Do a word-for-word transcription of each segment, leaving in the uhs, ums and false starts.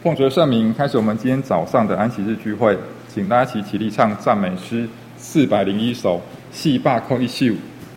奉主的圣名，开始我们今天早上的安息日聚会，请大家一起起立唱赞美诗四百零一首，四百零一首。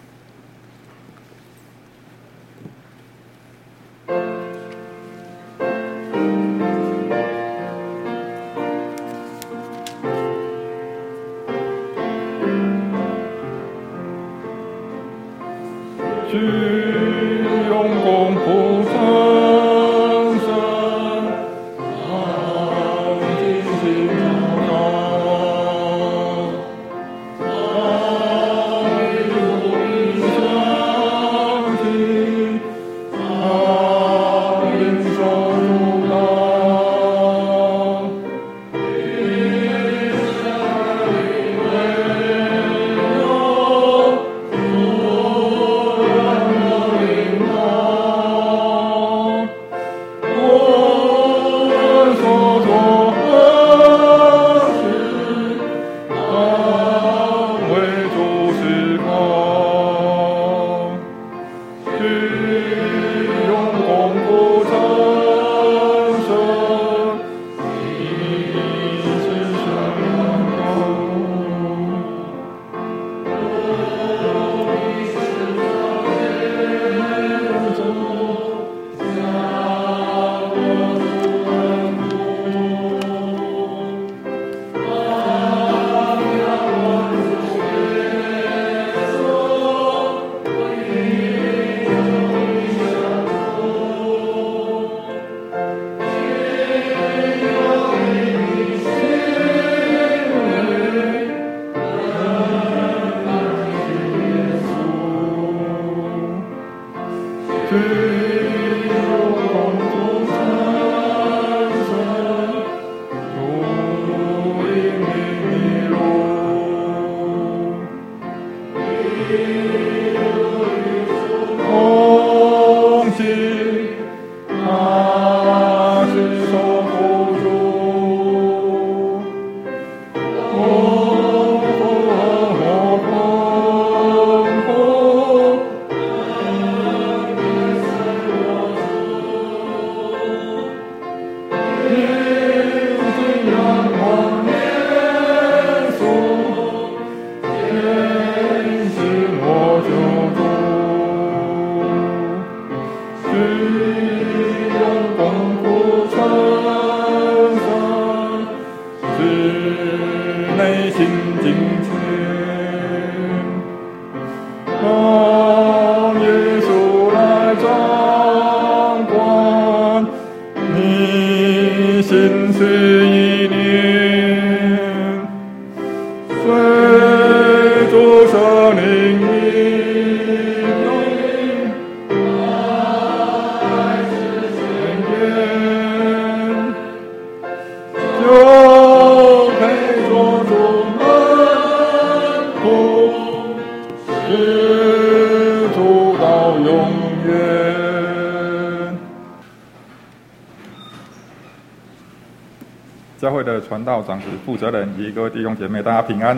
教会的传道长子负责人及各位弟兄姐妹，大家平安。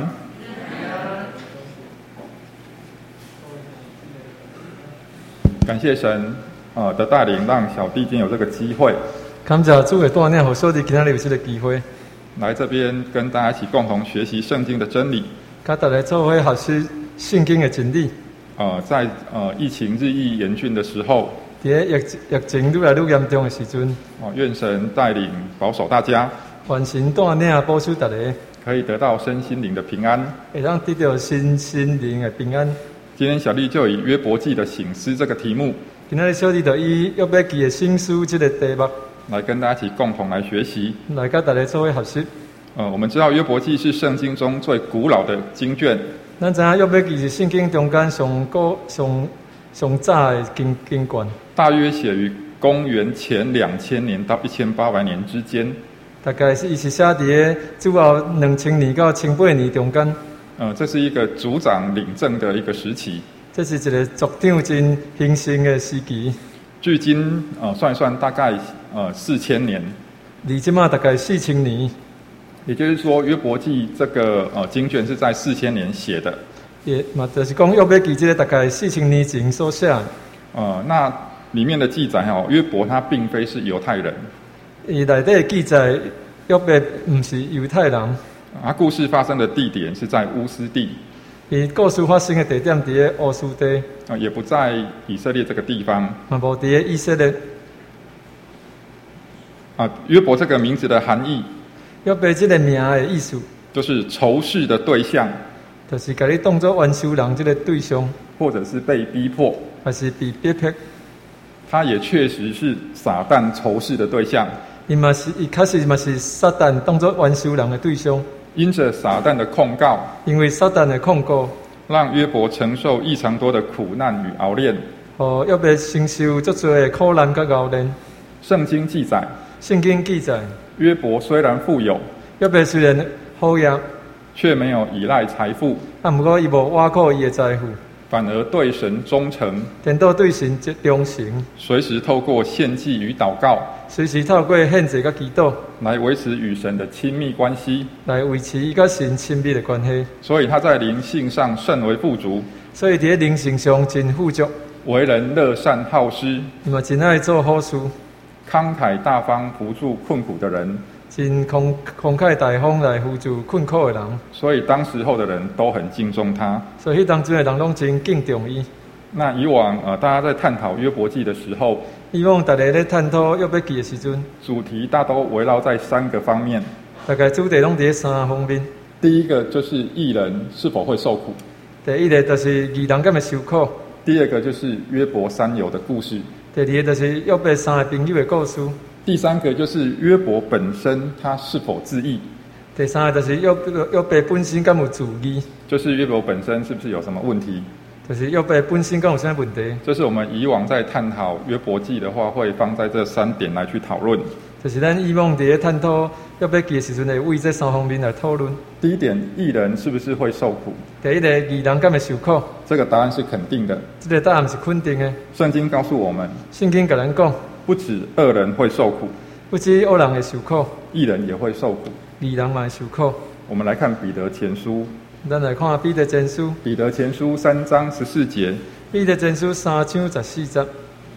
感谢神呃的带领，让小弟今天有这个机会。 感谢主的带领，让小弟今天有这个机会来这边跟大家一起共同学习圣经的真理， 跟大家做伙学习圣经的真理。 呃，在呃疫情日益严峻的时候， 在疫疫情愈来愈严重的时阵， 哦，愿神带领保守大家。 愿神带领保守大家， 可以得到身心灵的平安， 会让得到身心灵的平安。 今天小弟就以约伯记的醒思这个题目， 今天小弟就以约伯记的醒思这个题目来跟大家一起共同来学习， 来跟大家做伙学习。 呃，我们知道约伯记是圣经中最古老的经卷， 咱知影约伯记是圣经中间上古上上早的经经卷， 大约写于公元前两千年到一千八百年之间。 大概是伊是写伫主后两千年到千八年中间。 呃，这是一个族长领政的一个时期。 这是一个族长真兴盛的时期。 距今呃算一算，大概呃四千年。 离即马大概四千年。 也就是说，约伯记这个呃经卷是在四千年写的。 也嘛，就是讲约伯记这个大概四千年前所写。 呃，那里面的记载哦，约伯他并非是犹太人。 伊内底记载约伯毋是犹太人， 啊，故事发生的地点是在乌斯地， 伊故事发生的地点伫咧乌斯地， 啊，也不在以色列这个地方。 嘛无伫咧以色列。 啊，约伯这个名字的含义， 约伯这个名的意思， 就是仇视的对象， 就是甲你当作冤仇人这个对象， 或者是被逼迫， 还是被逼迫。 他也确实是撒旦仇视的对象。 伊嘛是，伊确实嘛是撒旦当作冤仇人的对象。 因着撒旦的控告， 因为撒旦的控告， 让约伯承受异常多的苦难与熬炼。 哦，约伯承受足多的苦难甲熬炼。 圣经记载， 圣经记载， 约伯虽然富有， 约伯虽然好业， 却没有依赖财富， 啊，不过伊无挖靠伊的财富， 反而对神忠诚， 颠倒对神忠诚， 随时透过献祭与祷告， 随时透过献祭甲祈祷来维持与神的亲密关系， 来维持伊甲神亲密的关系。 所以他在灵性上甚为富足， 所以伫咧灵性上真富足， 为人乐善好施， 伊嘛真爱做好事， 慷慨大方扶助困苦的人， 真慷慷慨大方来扶助困苦的人。 所以当时候的人都很敬重他。 所以当阵的人拢真敬重伊。 那以往呃，大家在探讨约伯记的时候， 以往大家咧探讨约伯记的时阵， 主题大都围绕在三个方面。 大概主题拢伫咧三方面。 第一个就是义人是否会受苦， 第一个就是义人敢会受苦， 第二个就是约伯三友的故事， 第二个就是约伯三个朋友的故事， 第三个就是约伯本身他是否自义， 第三个就是约约伯本身敢有自义， 就是约伯本身是不是有什么问题。 就是约伯本身敢有啥问题。 这是我们以往在探讨约伯记的话，会放在这三点来去讨论。 就是咱以往伫咧探讨约伯记的时阵，会为这三方面来讨论。 第一点，义人是不是会受苦？ 第一个，义人敢会受苦？ 这个答案是肯定的。 这个答案是肯定的。 圣经告诉我们， 圣经甲咱讲， 不止恶人会受苦， 不止恶人会受苦， 义人也会受苦。 义人嘛会受苦。 我们来看彼得前书， 咱来看彼得前书。 彼得前书三章十四节。 彼得前书三章十四节。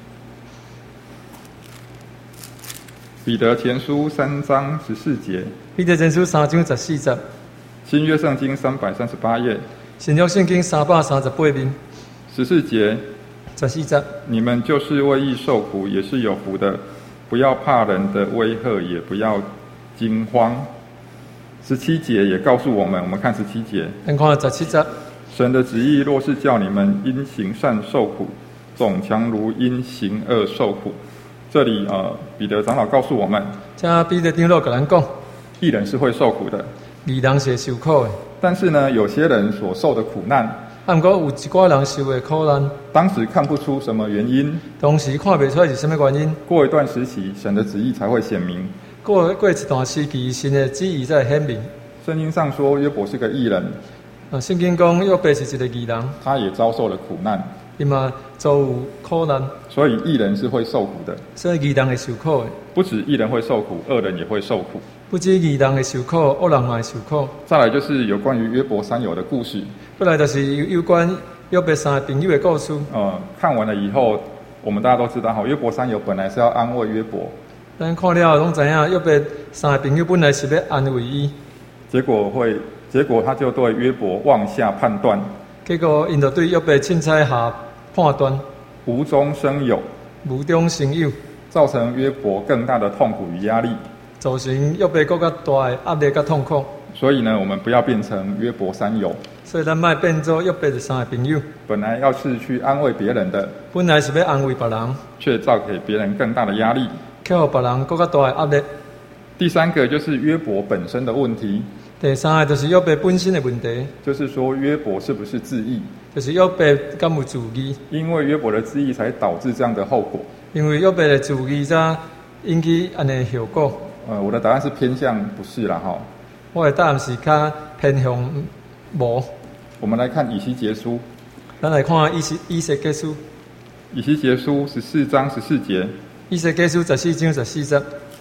彼得前书三章十四节。 彼得前书三章十四节。 新约圣经三百三十八页。 新约圣经三百三十八面。 十四节。 十四节。 你们就是为义受苦，也是有福的。不要怕人的威吓，也不要惊慌。十七节也告诉我们，我们看十七节。 咱看十七节。 神的旨意若是叫你们因行善受苦，总强如因行恶受苦。这里呃，彼得长老告诉我们， 这彼得长老跟咱讲， 义人是会受苦的， 义人是会受苦的。 但是呢，有些人所受的苦难， 啊，不过有一寡人受的苦难， 当时看不出什么原因， 当时看不出来是什么原因。 过一段时期，神的旨意才会显明。 过过一段时期，神的旨意才会显明。 圣经上说，约伯是个义人。 啊，圣经讲约伯是一个义人， 他也遭受了苦难， 伊嘛遭有苦难， 所以义人是会受苦的。 所以义人会受苦的。 不止义人会受苦，恶人也会受苦。 不止义人会受苦，恶人嘛会受苦。 再来就是有关于约伯三友的故事。 再来就是有有关约伯三个朋友的故事。 呃，看完了以后，我们大家都知道，哈，约伯三友本来是要安慰约伯， 咱看了拢知影，约伯三个朋友本来是要安慰伊， 结果会。结果他就对约伯妄下判断， 结果因就对约伯凊彩下判断， 无中生有， 无中生有， 造成约伯更大的痛苦与压力， 造成约伯更加大的压力甲痛苦。 所以呢，我们不要变成约伯三友， 所以咱莫变做约伯的三个朋友。 本来要是去安慰别人的， 本来是要安慰别人， 却造给别人更大的压力， 却互别人更加大的压力。 第三个就是约伯本身的问题。 第三个就是约伯本身的问题， 就是说约伯是不是自义？ 就是约伯敢有自义？ 因为约伯的自义才导致这样的后果。 因为约伯的自义才引起安尼效果。 呃，我的答案是偏向不是啦哈。 我的答案是较偏向无。 我们来看以西结书。 咱来看以西以西结书。 以西结书十四章十四节。 以西结书十四章十四节。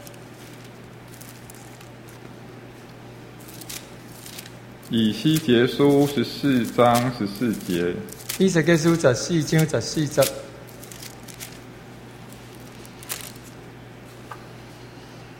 以西结书十四章十四节。 以西结书十四章十四节。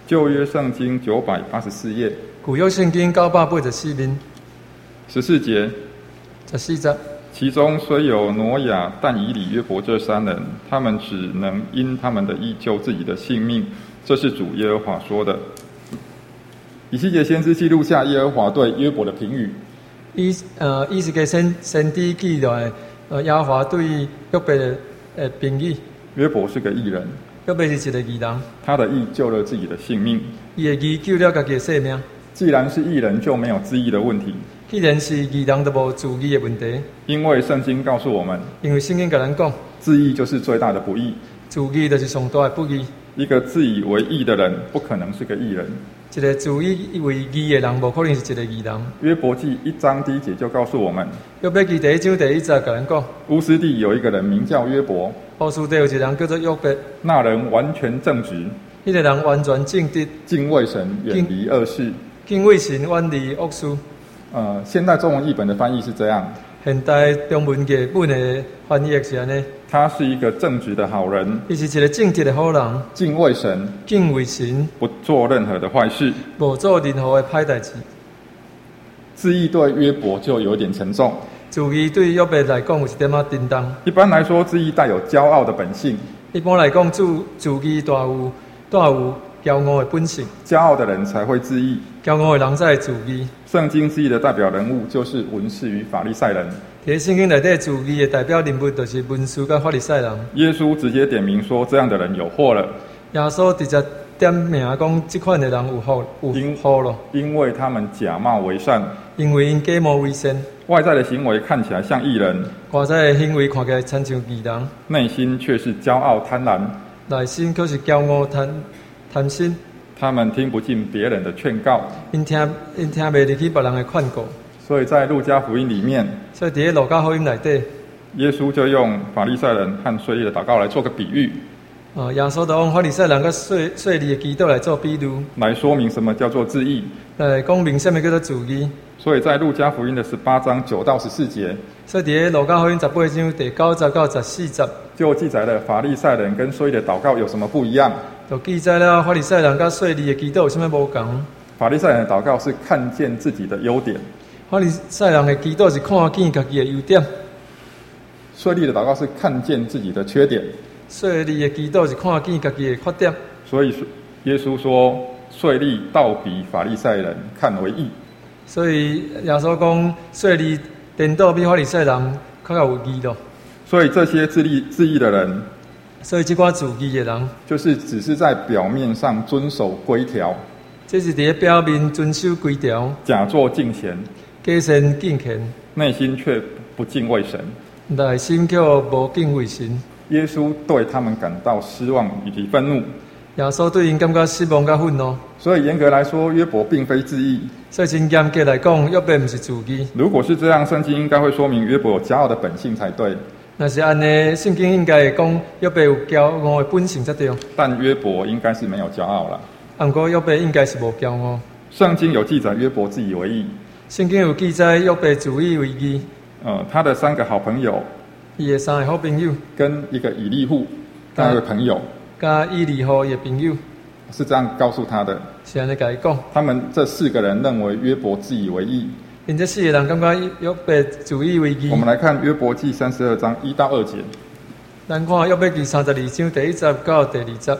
旧约圣经九百八十四页旧约圣经九百八十四面十四节， 十四节。 其中虽有挪亚、但以理、约伯这三人，他们只能因他们的义救自己的性命，这是主耶和华说的。以西结先知记录下耶和华对约伯的评语。 以呃以西结先先知记来，呃耶和华对约伯的呃评语。 约伯是个义人， 约伯是一个义人， 他的义救了自己的性命。 伊的义救了家己的性命。 既然是义人，就没有自义的问题。 既然是义人，就无自义的问题。 因为圣经告诉我们， 因为圣经甲咱讲， 自义就是最大的不义。 自义就是上大的不义。 一个自以为义的人，不可能是个义人。 一个自以为义的人，无可能是一个义人。 约伯记一章第一节就告诉我们， 约伯记第一章第一节甲咱讲， 乌斯地有一个人名叫约伯， 波斯地有一个人叫做约伯， 那人完全正直， 迄个人完全正直， 敬畏神，远离恶事。 敬畏神，远离恶事。 呃，现代中文译本的翻译是这样。 现代中文译本的翻译是安尼。 他是一个正直的好人， 伊是一个正直的好人， 敬畏神， 敬畏神， 不做任何的坏事， 无做任何的歹代志。 自义对约伯就有点沉重。 自义对约伯来讲有一点仔沉重。 一般来说，自义带有骄傲的本性。 一般来讲，自自义带有带有骄傲的本性。 骄傲的人才会自义， 骄傲的人才会自义。 圣经自义的代表人物就是文士与法利赛人。 在圣经内底，自义的代表人物就是文士跟法利赛人。 耶稣直接点名说，这样的人有祸了。 耶稣直接点名讲，这款的人有祸，有祸了。 因为他们假冒为善， 因为因假冒为善， 外在的行为看起来像义人， 外在的行为看起来亲像义人， 内心却是骄傲贪婪， 内心却是骄傲贪贪心。 他们听不进别人的劝告， 因听因听袂入去别人的劝告。 所以在路加福音里面， 所以伫路加福音内底， 耶稣就用法利赛人和税吏的祷告来做个比喻。 啊，耶稣就用法利赛人跟税税吏的祈祷来做比喻， 来说明什么叫做自义， 来讲明什么叫做自义。 所以在路加福音的十八章九到十四节， 所以伫路加福音十八章第九节到十四节， 就记载了法利赛人跟税吏的祷告有什么不一样。 就记载了法利赛人跟税吏的祈祷有什么无同。 法利赛人的祷告是看见自己的优点， 法利赛人的祈祷是看见家己的优点， 税吏的祷告是看见自己的缺点， 税吏的祈祷是看见家己的缺点。 所以耶稣说，税吏倒比法利赛人看为义。 所以耶稣讲，税吏颠倒比法利赛人较有义咯。 所以这些自立自义的人， 所以这寡自义的人， 就是只是在表面上遵守规条， 这是伫表面遵守规条， 假作敬虔， 假善敬虔， 内心却不敬畏神， 内心却无敬畏神。 耶稣对他们感到失望以及愤怒。 耶稣对因感觉失望甲愤怒。 所以严格来说，约伯并非自义。 所以真严格来讲，约伯不是自义。 如果是这样，圣经应该会说明约伯有骄傲的本性才对。 那是安尼，圣经应该会讲约伯有骄傲的本性才对。 但约伯应该是没有骄傲了。 不过约伯应该是无骄傲。 圣经有记载约伯自以为义。 圣经有记载约伯自以为义。 呃，他的三个好朋友， 伊的三个好朋友，跟一个以利户，他的朋友， 加以利户的朋友， 是这样告诉他的。 是安尼甲伊讲。 他们这四个人认为约伯自以为义。 因这四个人感觉约伯自以为义。 我们来看约伯记三十二章一到二节。 咱看约伯记三十二章第一节到第二节。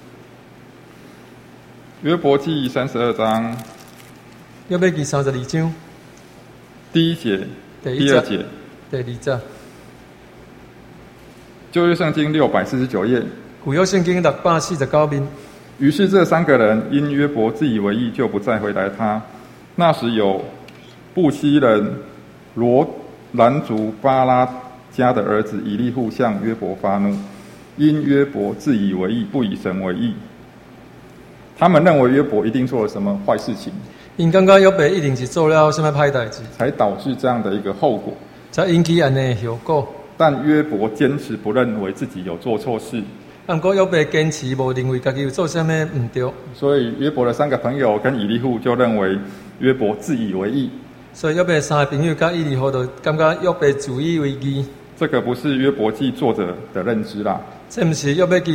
约伯记三十二章。 约伯记三十二章。 第一节、 第第二节、 第二节。 旧约圣经六百四十九页。 旧约圣经六百四十九面。 于是这三个人因约伯自以为义，就不再回答他。那时有布西人罗兰族巴拉家的儿子以利户向约伯发怒，因约伯自以为义，不以神为义。他们认为约伯一定做了什么坏事情， 因感觉约伯一定是做了什么歹代志， 才导致这样的一个后果， 才引起安尼的后果。 但约伯坚持不认为自己有做错事。 不过约伯坚持无认为家己有做什么唔对， 所以约伯的三个朋友跟以利户就认为约伯自以为义。 所以约伯三个朋友跟以利户就感觉约伯自以为义。 这个不是约伯记作者的认知啦， 这不是约伯记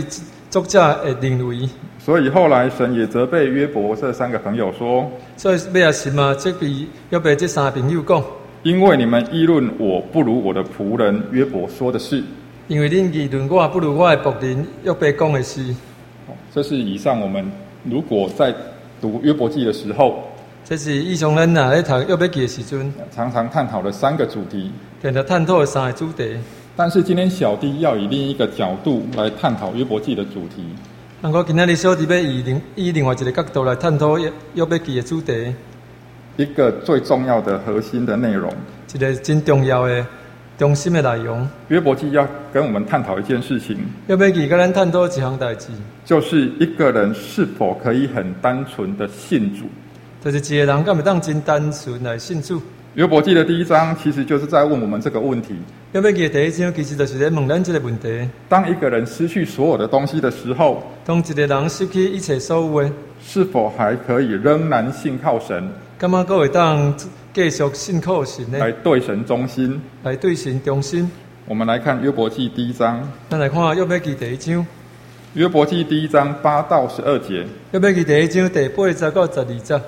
作者会认为。 所以后来神也责备约伯这三个朋友说： 所以尾啊神啊，责备约伯这三个朋友讲， 因为你们议论我不如我的仆人约伯说的事。 因为恁议论我不如我的仆人约伯讲的事。 这是以上我们如果在读约伯记的时候， 这是以上咱啊咧读约伯记的时阵， 常常探讨的三个主题。 定定探讨的三个主题。 但是今天小弟要以另一个角度来探讨约伯记的主题。 不过今仔日小弟要以另以另外一个角度来探讨约约伯记的主题。 一个最重要的核心的内容， 一个真重要的中心的内容。 约伯记要跟我们探讨一件事情。 约伯记跟咱探讨一项代志， 就是一个人是否可以很单纯的信主。 就是一个人敢会当真单纯来信主。 约伯记的第一章其实就是在问我们这个问题。 约伯记的第一章其实就是在问咱这个问题： 当一个人失去所有的东西的时候， 当一个人失去一切所有的， 是否还可以仍然信靠神？ 敢嘛还会当继续信靠神呢？ 来对神忠心， 来对神忠心。 我们来看约伯记第一章。 咱来看约伯记第一章。 约伯记第一章八到十二节。 约伯记第一章第八节到十二节。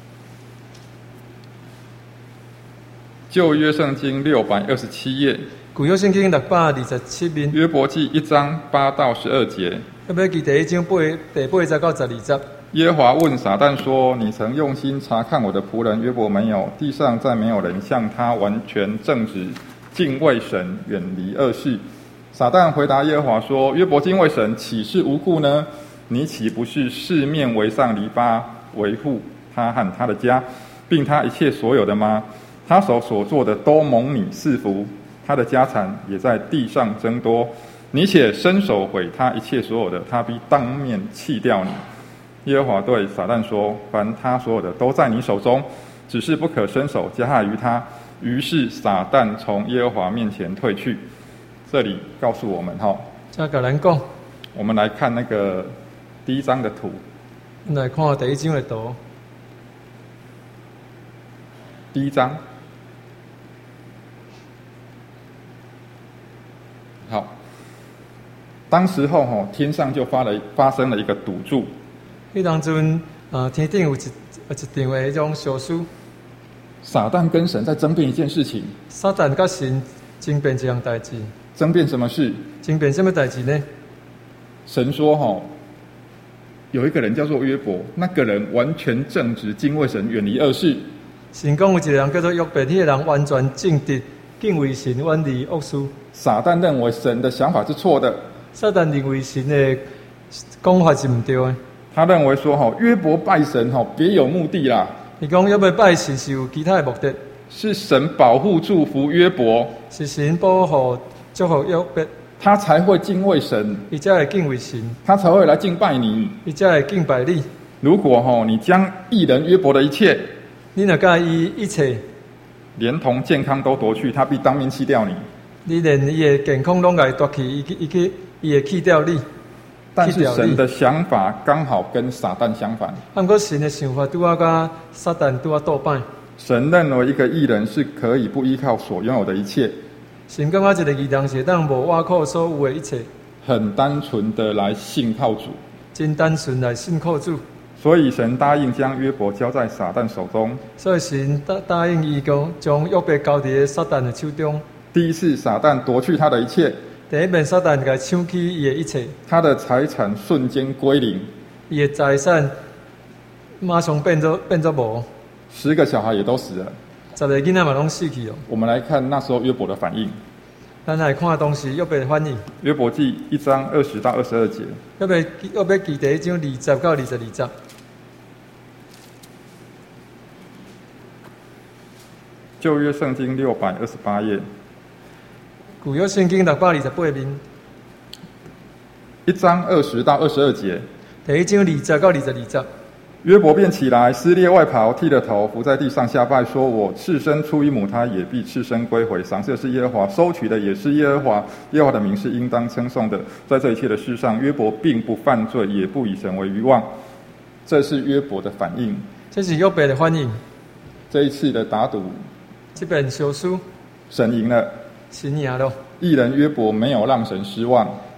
旧约圣经六百二十七页。 旧约圣经六百二十七面。 约伯记一章八到十二节。 约伯记第一章八第八节到十二节。 耶和华问撒旦说：你曾用心查看我的仆人约伯没有？地上再没有人像他完全正直，敬畏神，远离恶事。撒旦回答耶和华说：约伯敬畏神，岂是无故呢？你岂不是四面围上篱笆，维护他和他的家，并他一切所有的吗？他手所做的都蒙你赐福，他的家产也在地上增多。你且伸手毁他一切所有的，他必当面弃掉你。耶和华对撒旦说：凡他所有的都在你手中，只是不可伸手加害于他。于是撒旦从耶和华面前退去。这里告诉我们哈， 这甲咱讲， 我们来看那个第一张的图。 来看第一章的图。 第一章，好，当时候哈，天上就发了发生了一个赌注。 迄当阵，呃，天顶有一有一场的迄种小书。 撒旦跟神在争辩一件事情。 撒旦甲神争辩一项代志。 争辩什么事？ 争辩什么代志呢？ 神说哈，有一个人叫做约伯，那个人完全正直，敬畏神，远离恶事。 神讲有一个人叫做约伯，迄个人完全正直，敬畏神，远离恶事。 撒旦认为神的想法是错的。 撒旦认为神的讲法是唔对的。 他认为说哈，约伯拜神哈，别有目的啦。 伊讲约伯拜神是有其他的目的。 是神保护祝福约伯， 是神保护祝福约伯， 他才会敬畏神， 伊才会敬畏神， 他才会来敬拜你， 伊才会敬拜你。 如果哈你将义人约伯的一切， 你若甲伊一切， 连同健康都夺去，他必当面弃掉你。 你连伊的健康拢甲伊夺去，伊伊去伊会弃掉你。 但是神的想法刚好跟撒旦相反。 不过神的想法拄啊甲撒旦拄啊倒摆。 神认为一个义人是可以不依靠所拥有的一切。 神感觉一个义人是当无倚靠所有的一切， 很单纯的来信靠主， 真单纯来信靠主。 所以神答应将约伯交在撒旦手中。 所以神答答应伊讲，将约伯交伫撒旦的手中。 第一次撒旦夺去他的一切。 第一遍撒旦甲抢去伊的一切， 他的财产瞬间归零， 伊的财产马上变做变做无。 十个小孩也都死了， 十个囡仔嘛拢死去了。 我们来看那时候约伯的反应。 咱来看当时约伯的反应。 约伯记一章二十到二十二节。 约伯约伯记第一章二十到二十二节。 旧约圣经六百二十八页。 旧约圣经六百二十八面。 一章二十到二十二节。 第一章二十到二十二节。 约伯便起来，撕裂外袍，剃了头，伏在地上下拜，说：我赤身出于母胎，也必赤身归回。赏赐的是耶和华，收取的也是耶和华。耶和华的名是应当称颂的。在这一切的事上，约伯并不犯罪，也不以神为愚妄。这是约伯的反应。 这是约伯的反应。 这一次的打赌， 这边小输， 神赢了， 神赢了。 义人约伯没有让神失望。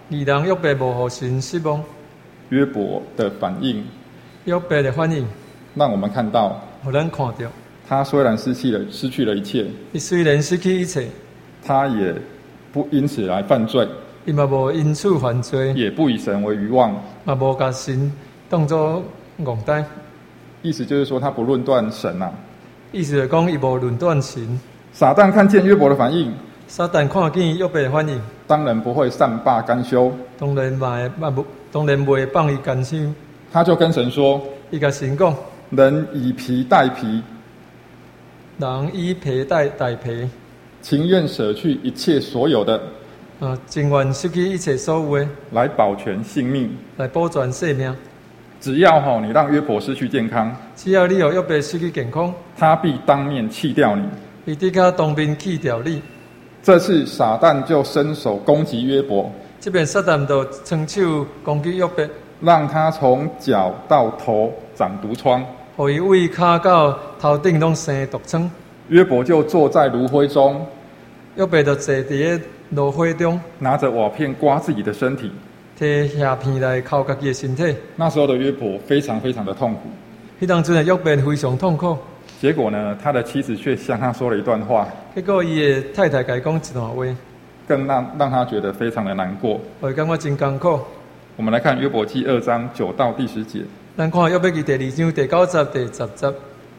二人约伯无互神失望， 约伯的反应约伯的反应， 让我们看到， 互咱看到， 他虽然失去了失去了一切， 伊虽然失去一切， 他也不因此来犯罪， 伊嘛无因此犯罪， 也不以神为愚妄， 嘛无甲神当作戆呆。 意思就是说，他不论断神啊。 意思就是讲，伊无论断神。 撒旦看见约伯的反应， 撒旦看见约伯的反应， 当然不会善罢甘休， 当然嘛嘛不，当然袂放伊甘休。 他就跟神说：“ 伊甲神讲， 人以皮代皮， 人以皮代代皮， 情愿舍去一切所有的， 啊，情愿失去一切所有的， 来保全性命， 来保全性命。 只要吼你让约伯失去健康， 只要你让约伯失去健康， 他必当面弃掉你。 伊伫卡当面弃掉你。 这次撒旦就伸手攻击约伯， 这边撒旦就伸手攻击约伯， 让他从脚到头长毒疮， 互伊为骹到头顶拢生毒疮。 约伯就坐在炉灰中， 约伯就坐伫个炉灰中， 拿着瓦片刮自己的身体， 摕瓦片来敲家己的身体。 那时候的约伯非常非常的痛苦。 迄当阵的约伯非常痛苦。 结果呢，他的妻子却向他说了一段话， 结果伊的太太甲伊讲一段话， 更让让他觉得非常的难过。 我感觉真艰苦。 我们来看约伯记二章九到第十节。 咱看约伯记第二章第九节、第十节。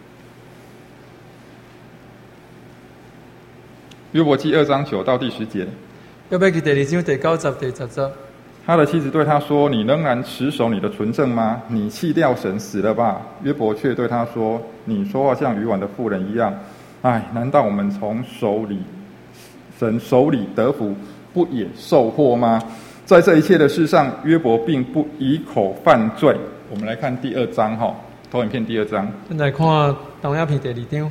约伯记二章九到第十节。 约伯记第二章第九节、第十节。 他的妻子对他说：“你仍然持守你的纯正吗？你弃掉神死了吧？”约伯却对他说：“你说话像愚顽的妇人一样。哎，难道我们从手里神手里得福，不也受祸吗？”在这一切的事上，约伯并不以口犯罪。我们来看第二章哈，投影片第二章。 咱来看动影片第二章。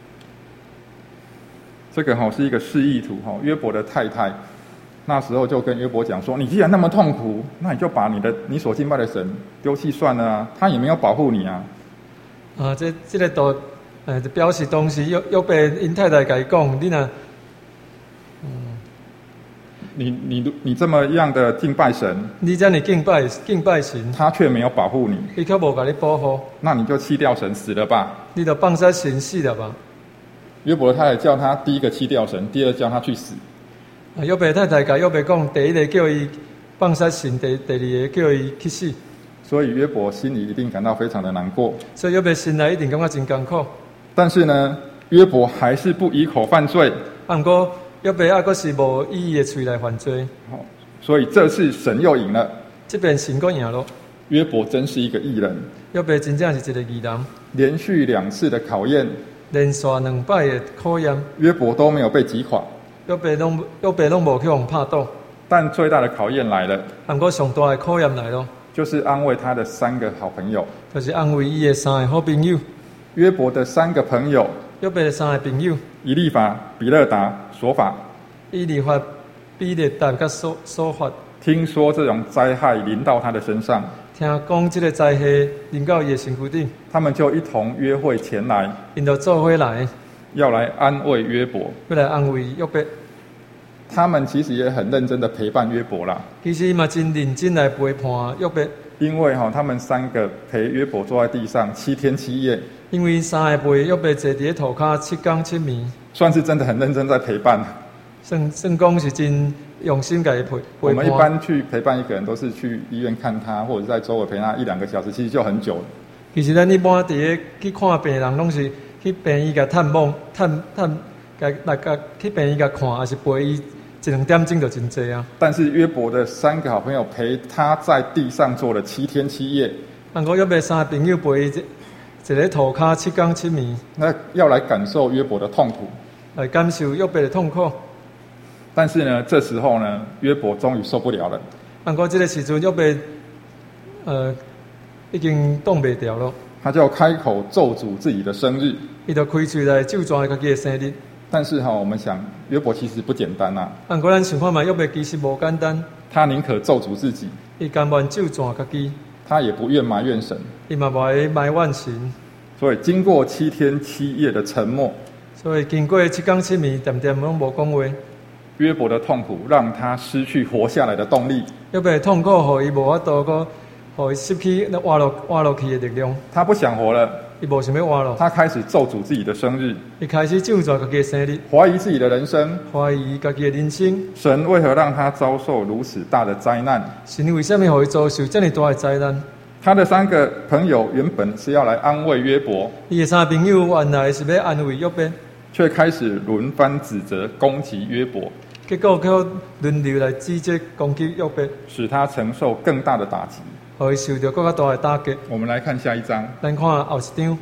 这个哈是一个示意图哈，约伯的太太。那时候就跟约伯讲说：“你既然那么痛苦，那你就把你的你所敬拜的神丢弃算了啊！他也没有保护你啊！” 啊，这这个都，呃，就表示当时约约伯因太太甲伊讲：“你若，嗯， 你你你这么样的敬拜神， 你这样敬拜敬拜神， 他却没有保护你， 伊却无甲你保护， 那你就弃掉神死了吧！ 你就放下神死了吧。” 约伯的太太叫他第一个弃掉神，第二叫他去死。 啊，约伯太太甲约伯讲，第一个叫伊放下神，第第二个叫伊去死。 所以约伯心里一定感到非常的难过。 所以约伯心内一定感觉真艰苦。 但是呢，约伯还是不以口犯罪。 啊，不过约伯还阁是无以伊的嘴来犯罪。 好，所以这次神又赢了。 这边神阁赢了。 约伯真是一个义人。 约伯真正是一个义人。 连续两次的考验， 连续两摆的考验， 约伯都没有被击垮。 约伯拢约伯拢无去互拍倒。 但最大的考验来了。 啊，不过上大的考验来了。 就是安慰他的三个好朋友， 就是安慰伊的三个好朋友。 约伯的三个朋友， 约伯的三个朋友， 以利法、比勒达、索法。 以利法、比勒达甲索索法。 听说这种灾害临到他的身上， 听讲这个灾害临到伊的身躯顶， 他们就一同约会前来， 因就做伙来， 要来安慰约伯， 要来安慰约伯。 他们其实也很认真的陪伴约伯啦。 其实嘛，真认真来陪伴约伯。 因为哈、哦，他们三个陪约伯坐在地上七天七夜。 因为三个陪约伯坐伫涂骹七天七暝， 算是真的很认真在陪伴。 算算讲是真用心给陪陪伴。 我们一般去陪伴一个人，都是去医院看他，或者在周围陪他一两个小时，其实就很久了。 其实咱一般伫咧去看病人，拢是去病医甲探望、探探，甲来甲去病医甲看，还是陪伊。一两点钟就真济啊！ 但是约伯的三个好朋友陪他在地上坐了七天七夜。 啊，我约伯三个朋友陪伊一个涂骹七天七暝。 那要来感受约伯的痛苦， 来感受约伯的痛苦。 但是呢，这时候呢，约伯终于受不了了。 啊，我这个时阵约伯，呃，已经挡袂掉了。 他就开口咒诅自己的生日。 伊就开嘴来咒詛家己的生日。 但是哈、哦，我们想约伯其实不简单呐、 啊。啊，果咱想看嘛，约伯其实无简单。 他宁可咒诅自己， 伊甘愿咒詛家己， 他也不愿埋怨神。 伊嘛无爱埋怨神。 所以经过七天七夜的沉默， 所以经过七天七暝，点点拢无讲话。 约伯的痛苦让他失去活下来的动力。 约伯痛苦，互伊无法度个，互伊失去那活落活落去的力量。 他不想活了， 伊无想要活落。 他开始咒诅自己的生日， 伊开始咒詛家己的生日， 怀疑自己的人生， 怀疑家己的人生。 神为何让他遭受如此大的灾难？ 神为什么互伊遭受这么大的灾难？ 他的三个朋友原本是要来安慰约伯， 伊的三个朋友原来是要安慰约伯， 却开始轮番指责攻击约伯， 结果却轮流来指责攻击约伯， 使他承受更大的打击。 互伊受到更加大的打击。 我们来看下一章， 咱看后一张，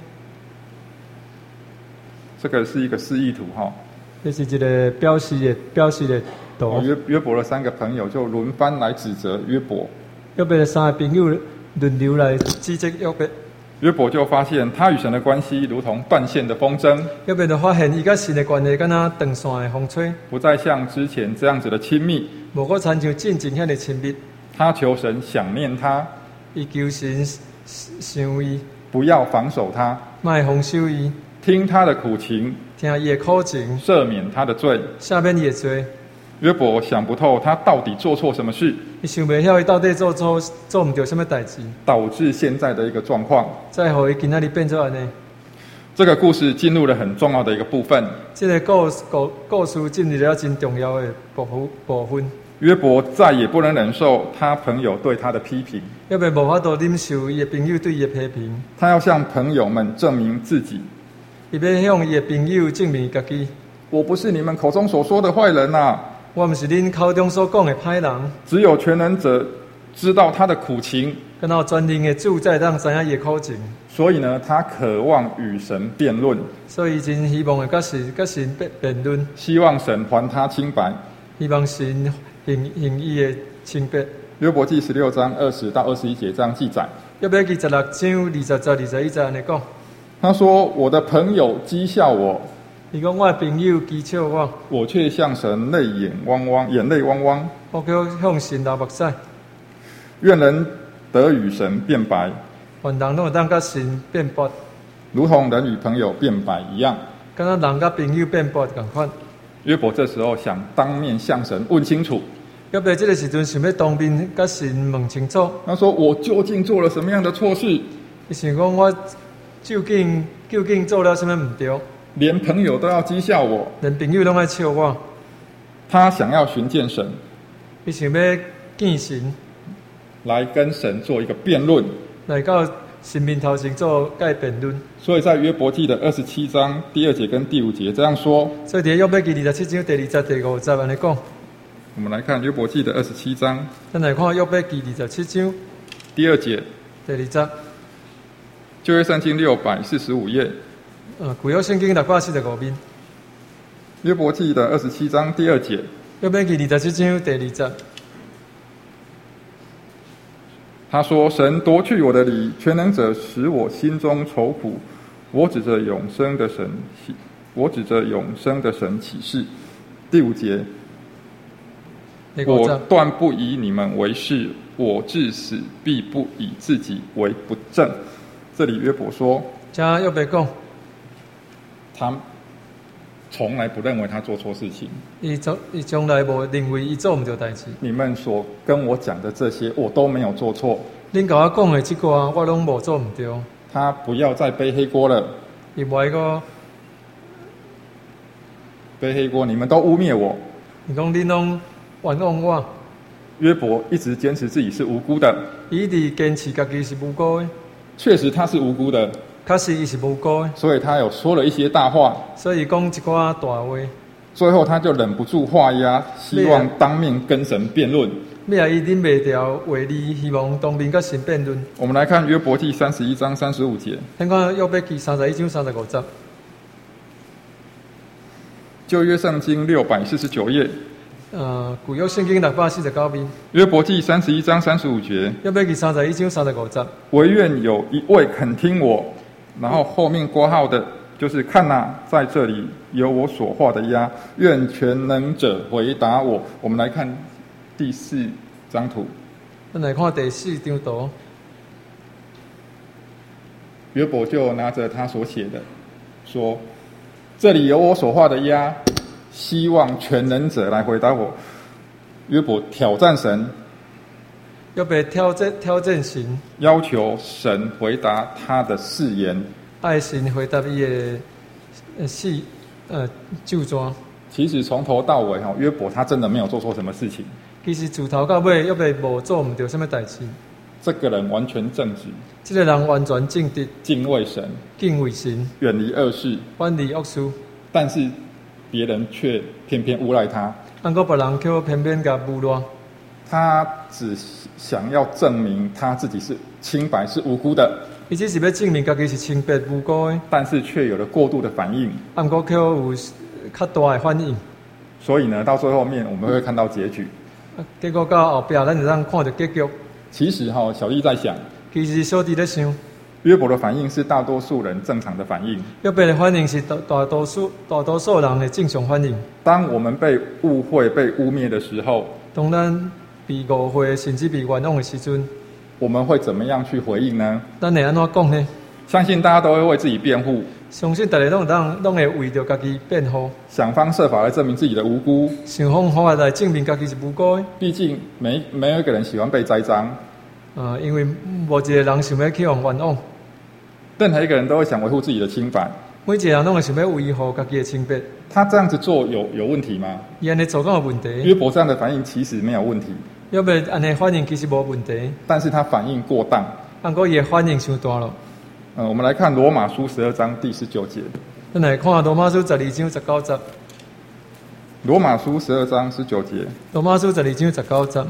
这个是一个示意图哈。 这是一个表示的表示的图。 哦、约约伯的三个朋友就轮番来指责约伯， 约伯的三个朋友轮流来指责约伯。 约伯就发现他与神的关系如同断线的风筝， 约伯就发现伊甲神的关系敢若断线的风吹， 不再像之前这样子的亲密， 无搁亲像进前遐尼亲密。 他求神想念他， 伊求神想伊， 不要防守他， 莫防守伊， 听他的苦情， 听伊的苦情， 赦免他的罪。 赦免伊的罪。 约伯想不透他到底做错什么事， 伊想袂晓伊到底做错做毋对什么代志， 导致现在的一个状况。 再互伊今仔日变做安尼。 这个故事进入了很重要的一个部分。 这个故故故事进入了真重要的部分部分。 约伯再也不能忍受他朋友对他的批评， 约伯无法度忍受伊的朋友对伊的批评， 他要向朋友们证明自己。 伊要向伊的朋友证明家己。 我不是你们口中所说的坏人啊！ 我毋是恁口中所讲的歹人。 只有全能者知道他的苦情， 敢若全能的主才当知影伊的苦情。 所以呢，他渴望与神辩论， 所以真希望会甲神甲神辩辩论， 希望神还他清白， 希望神行行伊的清白。 约伯记十六章二十到二十一节这样记载。 约伯记十六章二十节二十一节安尼讲， 他说：“我的朋友讥笑我， 伊讲我的朋友讥笑我， 我却向神泪眼汪汪，眼泪汪汪。 我却向神流目屎。 愿人得与神辩白， 愿人拢会当甲神辩驳， 如同人与朋友辩白一样。” 敢若人甲朋友辩驳共款。 约伯这时候想当面向神问清楚。 约伯这个时阵想要当面甲神问清楚。 他说：“我究竟做了什么样的错事？ 伊想讲我究竟究竟做了什么唔对？ 连朋友都要讥笑我。” 连朋友拢爱笑我。 他想要寻见神， 伊想要见神， 来跟神做一个辩论， 来到神面头前做甲伊辩论。 所以在约伯记的二十七章第二节跟第五节这样说。 所以伫约伯记二十七章第二节、第五节安尼讲。 我们来看约伯记的二十七章， 咱来看约伯记二十七章第二节， 第二节。 旧约圣经六百四十五页， 呃，旧约圣经六百四十五面。 约伯记的二十七章第二节。 约伯记二十七章第二节。 他说：“神夺去我的理，全能者使我心中愁苦。我指着永生的神，我指着永生的神起誓。”第五节，我断不以你们为是，我至死必不以自己为不正。这里约伯说， 加约伯讲， 他从来不认为他做错事情。 伊从伊从来无认为伊做唔对代志。 你们所跟我讲的这些，我都没有做错。 恁甲我讲的这个，我拢无做唔对。 他不要再背黑锅了。 伊无爱个背黑锅，你们都污蔑我。 你讲恁拢冤枉我。 约伯一直坚持自己是无辜的。 伊一直坚持家己是无辜的。 确实他是无辜的。 确实伊是无辜的。 所以他有说了一些大话。 所以讲一寡大话。 最后他就忍不住画押，希望当面跟神辩论。 尾啊，伊忍袂条话理，希望当面甲神辩论。 我们来看约伯记三十一章三十五节。 先看约伯记三十一章三十五节。 旧约圣经六百四十九页。 呃，旧约圣经六百四十九面。 约伯记三十一章三十五节。 约伯记三十一章三十五节。 惟愿有一位肯听我，然后后面括号的就是看哪、啊，在这里有我所画的押，愿全能者回答我。我们来看第四张图。 咱来看第四张图。 约伯就拿着他所写的，说：“这里有我所画的押，希望全能者来回答我。”约伯挑战神， 约伯挑战挑战神， 要求神回答他的誓言。 爱神回答伊的呃誓呃咒詛。 其实从头到尾哈，约伯他真的没有做错什么事情。 其实自头到尾约伯无做唔到什么代志。 这个人完全正直， 这个人完全正直， 敬畏神， 敬畏神， 远离恶事， 远离恶事。 但是别人却偏偏诬赖他。 但个别人却偏偏甲诬赖。 他只想要证明他自己是清白、是无辜的。 伊只是要证明家己是清白无辜的， 但是却有了过度的反应。 但个却有较大的反应。 所以呢，到最后面我们会看到结局。 结果到后壁，咱就当看到结局。 其实哈、哦，小弟在想， 其实小弟在想， 约伯的反应是大多数人正常的反应。 约伯的反应是大大多数大多数人的正常反应。 当我们被误会、被污蔑的时候， 当咱被误会甚至被冤枉的时阵， 我们会怎么样去回应呢？ 咱会安怎讲呢？ 相信大家都会为自己辩护， 相信大家拢当拢会为着家己辩护， 想方设法来证明自己的无辜， 想方法来证明家己是无辜的。 毕竟没没有一个人喜欢被栽赃。 呃，因为无一个人想要去互冤枉， 任何一个人都会想维护自己的清白。 每一个人拢会想要维护家己的清白。 他这样子做有有问题吗？ 伊安尼做敢有问题？ 约伯这样的反应其实没有问题。 约伯安尼反应其实无问题， 但是他反应过当。 不过伊的反应伤大了。 呃，我们来看罗马书十二章第十九节。 咱来看罗马书十二章十九节。 罗马书十二章十九节。 罗马书十二章十九节。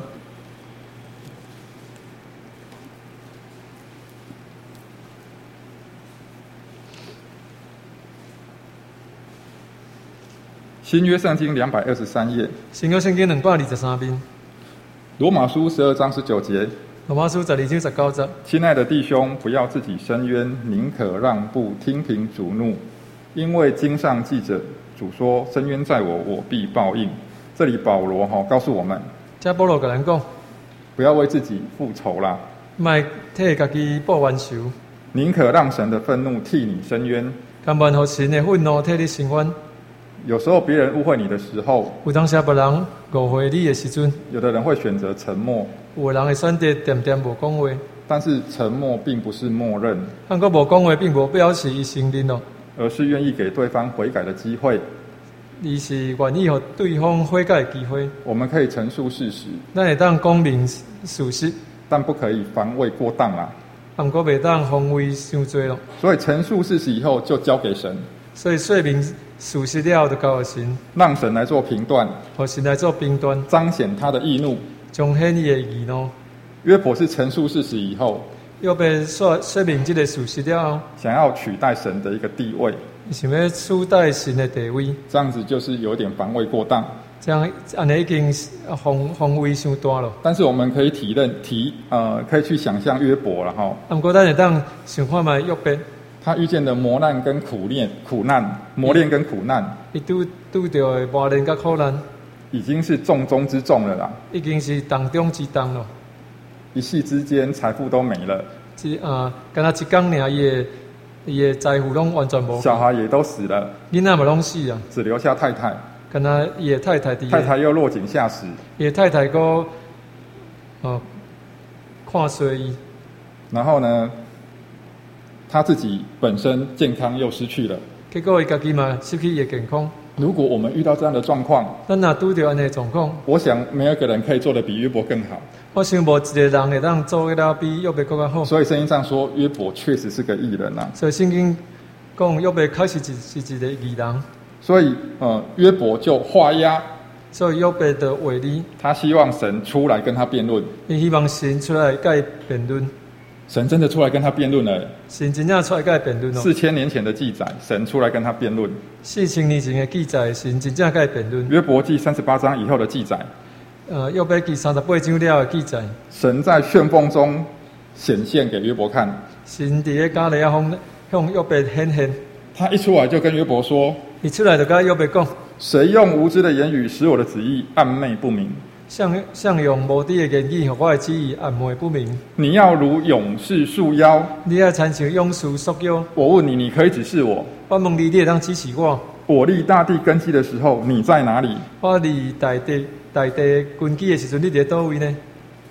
新约圣经两百二十三页。 新约圣经两百二十三篇。 罗马书十二章十九节。 罗马书十二章十九节。 亲爱的弟兄，不要自己申冤，宁可让步，听凭主怒，因为经上记着，主说：“申冤在我，我必报应。”这里保罗哈告诉我们， 这保罗跟咱讲， 不要为自己复仇啦， 莫替家己报冤仇， 宁可让神的愤怒替你申冤。 甘愿互神的愤怒替你伸冤。 有时候别人误会你的时候， 有当时别人误会你的时阵， 有的人会选择沉默， 有的人会选择点点无讲话。 但是沉默并不是默认， 但个无讲话，并无表示伊承认咯， 而是愿意给对方悔改的机会。 伊是愿意互对方悔改的机会。 我们可以陈述事实， 咱会当讲明事实， 但不可以防卫过当啦。 但过袂当防卫伤多咯。 所以陈述事实以后，就交给神。 所以说明事实了后，就交给神， 让神来做评断， 互神来做评断， 彰显他的义怒， 彰显伊的义怒。 约伯是陈述事实以后， 又被说说明这个事实了后， 想要取代神的一个地位， 想要取代神的地位， 这样子就是有点防卫过当。 这样安尼已经防防卫伤大了。 但是我们可以体认体呃，可以去想象约伯了哈。 不过咱会当想看卖约伯， 他遇见的磨难跟苦练、苦难、磨练跟苦难， 伊拄拄到的磨练甲苦难， 已经是重中之重了啦。 已经是重中之重了。 一夕之间，财富都没了， 只啊，敢若一工尔，伊的伊的财富拢完全无， 小孩也都死了， 囡仔嘛拢死啊， 只留下太太。 敢若伊的太太伫， 太太又落井下石， 伊的太太个哦看衰伊， 然后呢，他自己本身健康又失去了。 结果伊家己嘛失去伊的健康。 如果我们遇到这样的状况， 咱若拄着安尼的状况， 我想没有一个人可以做得比约伯更好。 我想无一个人会当做得了比约伯更加好。 所以圣经上说，约伯确实是个义人啊。 所以圣经讲约伯确实是是一个义人。 所以呃，约伯就画押， 所以约伯的话理， 他希望神出来跟他辩论。 伊希望神出来甲伊辩论。 神真的出来跟他辩论了。 神真正出来甲伊辩论咯。 四千年前的记载，神出来跟他辩论。 四千年前的记载，神真正甲伊辩论。 约伯记三十八章以后的记载， 呃，约伯记三十八章了的记载， 神在旋风中显现给约伯看。 神伫个加利亚峰向约伯显现。 他一出来就跟约伯说：“ 伊出来就甲约伯讲， 谁用无知的言语使我的旨意暗昧不明？ 向向用无知的言语，互我的旨意暗昧不明。 你要如勇士束腰， 你要亲像勇士束腰。 我问你，你可以指示我。 我问你，你会当指示我？ 我立大地根基的时候，你在哪里？ 我立大地大地根基的时阵，你伫倒位呢？”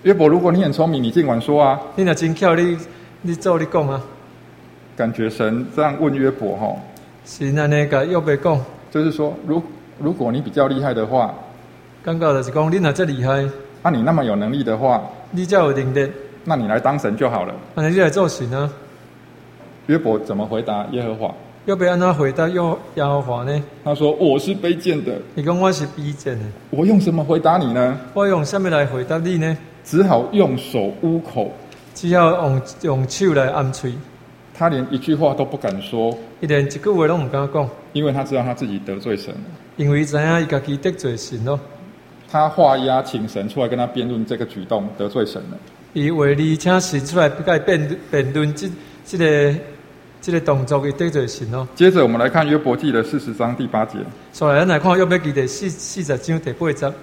约伯，如果你很聪明，你尽管说啊。 你若真巧，你你做你讲啊。 感觉神这样问约伯哈， 神安尼甲约伯讲， 就是说，如如果你比较厉害的话， 感觉就是讲，你若这厉害， 啊，你那么有能力的话， 你才有能力， 那你来当神就好了。 安尼你来做神啊。 约伯怎么回答耶和华？ 约伯安怎回答耶耶和华呢？ 他说：“我是卑贱的。” 你讲我是卑贱的。 我用什么回答你呢？ 我用什么来回答你呢？ 只好用手捂口， 只好用用手来按嘴。 他连一句话都不敢说， 伊连一句话拢唔敢讲， 因为他知道他自己得罪神了。 因为知影伊家己得罪神咯。 他画押请神出来跟他辩论这个举动得罪神了。 伊为你请神出来甲伊辩辩论，这这个这个动作，伊得罪神咯。 接着我们来看约伯记的四十章第八节。 所以咱来看约伯记第四四十章第八节。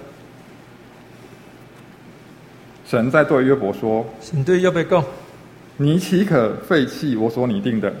神在对约伯说：“ 神对约伯讲， 你岂可废弃我所拟定的？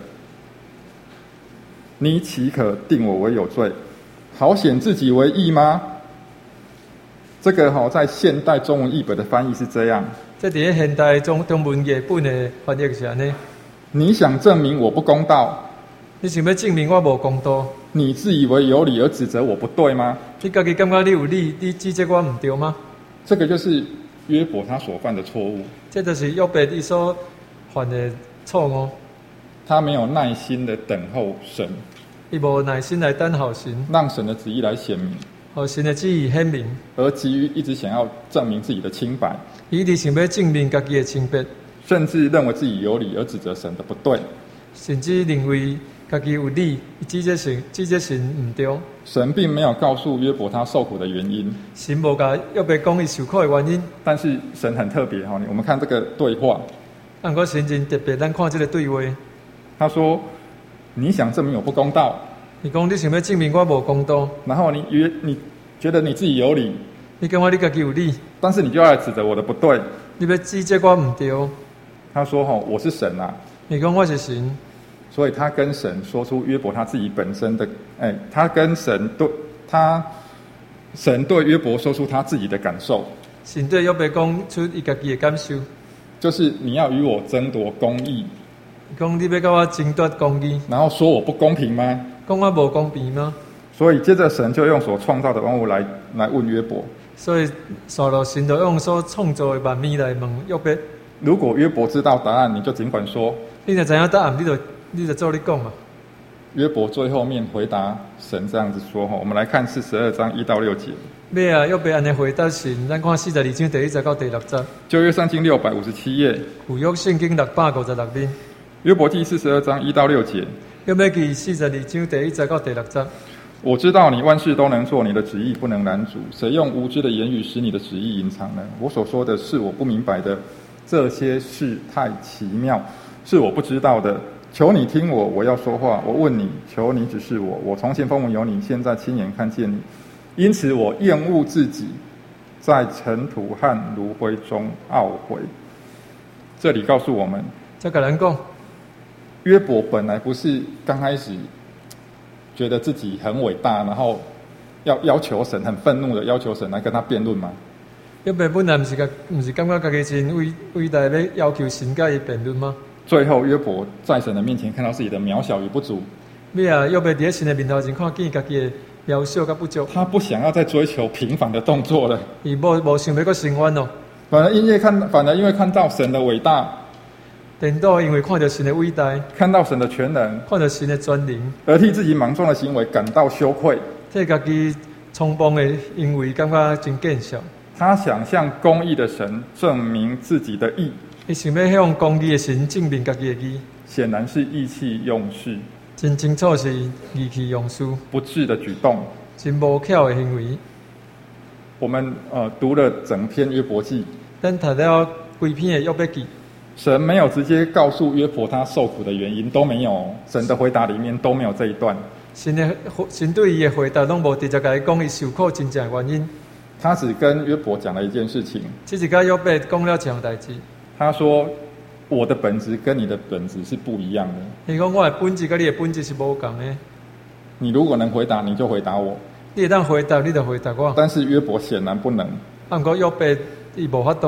你岂可定我为有罪，好显自己为义吗？”这个哈、哦，在现代中文译本的翻译是这样。 这在现代中中文译本的翻译是安尼： 你想证明我不公道？ 你想要证明我无公道？ 你自以为有理而指责我不对吗？ 你家己感觉你有理，你指责我唔对吗？ 这个就是约伯他所犯的错误。 这就是约伯伊所犯的错误。 他没有耐心的等候神， 伊无耐心来等候神， 让神的旨意来显明， 互神的旨意显明， 而急于一直想要证明自己的清白， 伊一直想要证明家己的清白， 甚至认为自己有理而指责神的不对， 甚至认为家己有理，指责神指责神唔对。 神并没有告诉约伯他受苦的原因， 神无甲约伯讲伊受苦的原因， 但是神很特别哈，我们看这个对话， 按过神真特别，咱看这个对话， 他说：“你想证明我不公道？” 你讲你想要证明我无公道， 然后你约你觉得你自己有理， 你感觉你家己有理， 但是你就要来指责我的不对。 你要指责我唔对。 他说：“哈，我是神啊。” 你讲我是神， 所以他跟神说出约伯他自己本身的，哎，他跟神对他，神对约伯说出他自己的感受， 神对约伯讲出伊家己的感受， 就是你要与我争夺公义， 讲你要甲我争夺公义， 然后说我不公平吗？ 讲我无公平吗？ 所以接着神就用所创造的万物来来问约伯。 所以，所罗神就用所创造的万物来问约伯。 如果约伯知道答案，你就尽管说。 你若知影答案，你就你就照你讲嘛。 约伯最后面回答神这样子说哈，我们来看四十二章一到六节。 咩啊？约伯安尼回答神，咱看四十二章第一节到第六节。 旧约圣经六百五十七页。 旧约圣经六百五十六面。 约伯记四十二章一到六节。 约伯记四十二章第一节到第六节。 我知道你万事都能做，你的旨意不能拦阻。谁用无知的言语使你的旨意隐藏呢？我所说的是我不明白的，这些事太奇妙，是我不知道的。求你听我，我要说话。我问你，求你指示我。我从前风闻有你，现在亲眼看见你，因此我厌恶自己，在尘土和炉灰中懊悔。这里告诉我们， 这个人讲， 约伯本来不是刚开始觉得自己很伟大，然后要要求神，很愤怒的要求神来跟他辩论吗？ 约伯本来不是个，不是感觉家己真伟伟大，要要求神甲伊辩论吗？ 最后约伯在神的面前看到自己的渺小与不足。 咩啊？约伯伫神的面头前看见家己的渺小甲不足。 他不想要再追求平凡的动作了。 伊无无想要搁升温咯。 反而因为看，反而因为看到神的伟大。 颠倒因为看到神的伟大， 看到神的全能， 看到神的全能， 而替自己莽撞的行为感到羞愧， 替家己匆忙的行为感觉真见笑。 他想向公义的神证明自己的义， 伊想要向公义的神证明家己的义， 显然是意气用事， 真清楚是意气用事， 不智的举动， 真无巧的行为。 我们呃读了整篇约伯记， 咱读了规篇的约伯记。 神没有直接告诉约伯他受苦的原因，都没有，神的回答里面都没有这一段。 神的神对伊的回答拢无直接甲伊讲伊受苦真正的原因。 他只跟约伯讲了一件事情， 只是甲约伯讲了一项代志。 他说：“我的本质跟你的本质是不一样的。” 伊讲我的本质跟你的本质是无共的。 你如果能回答，你就回答我； 你会当回答，你就回答我。 但是约伯显然不能。 啊，不过约伯伊无法度。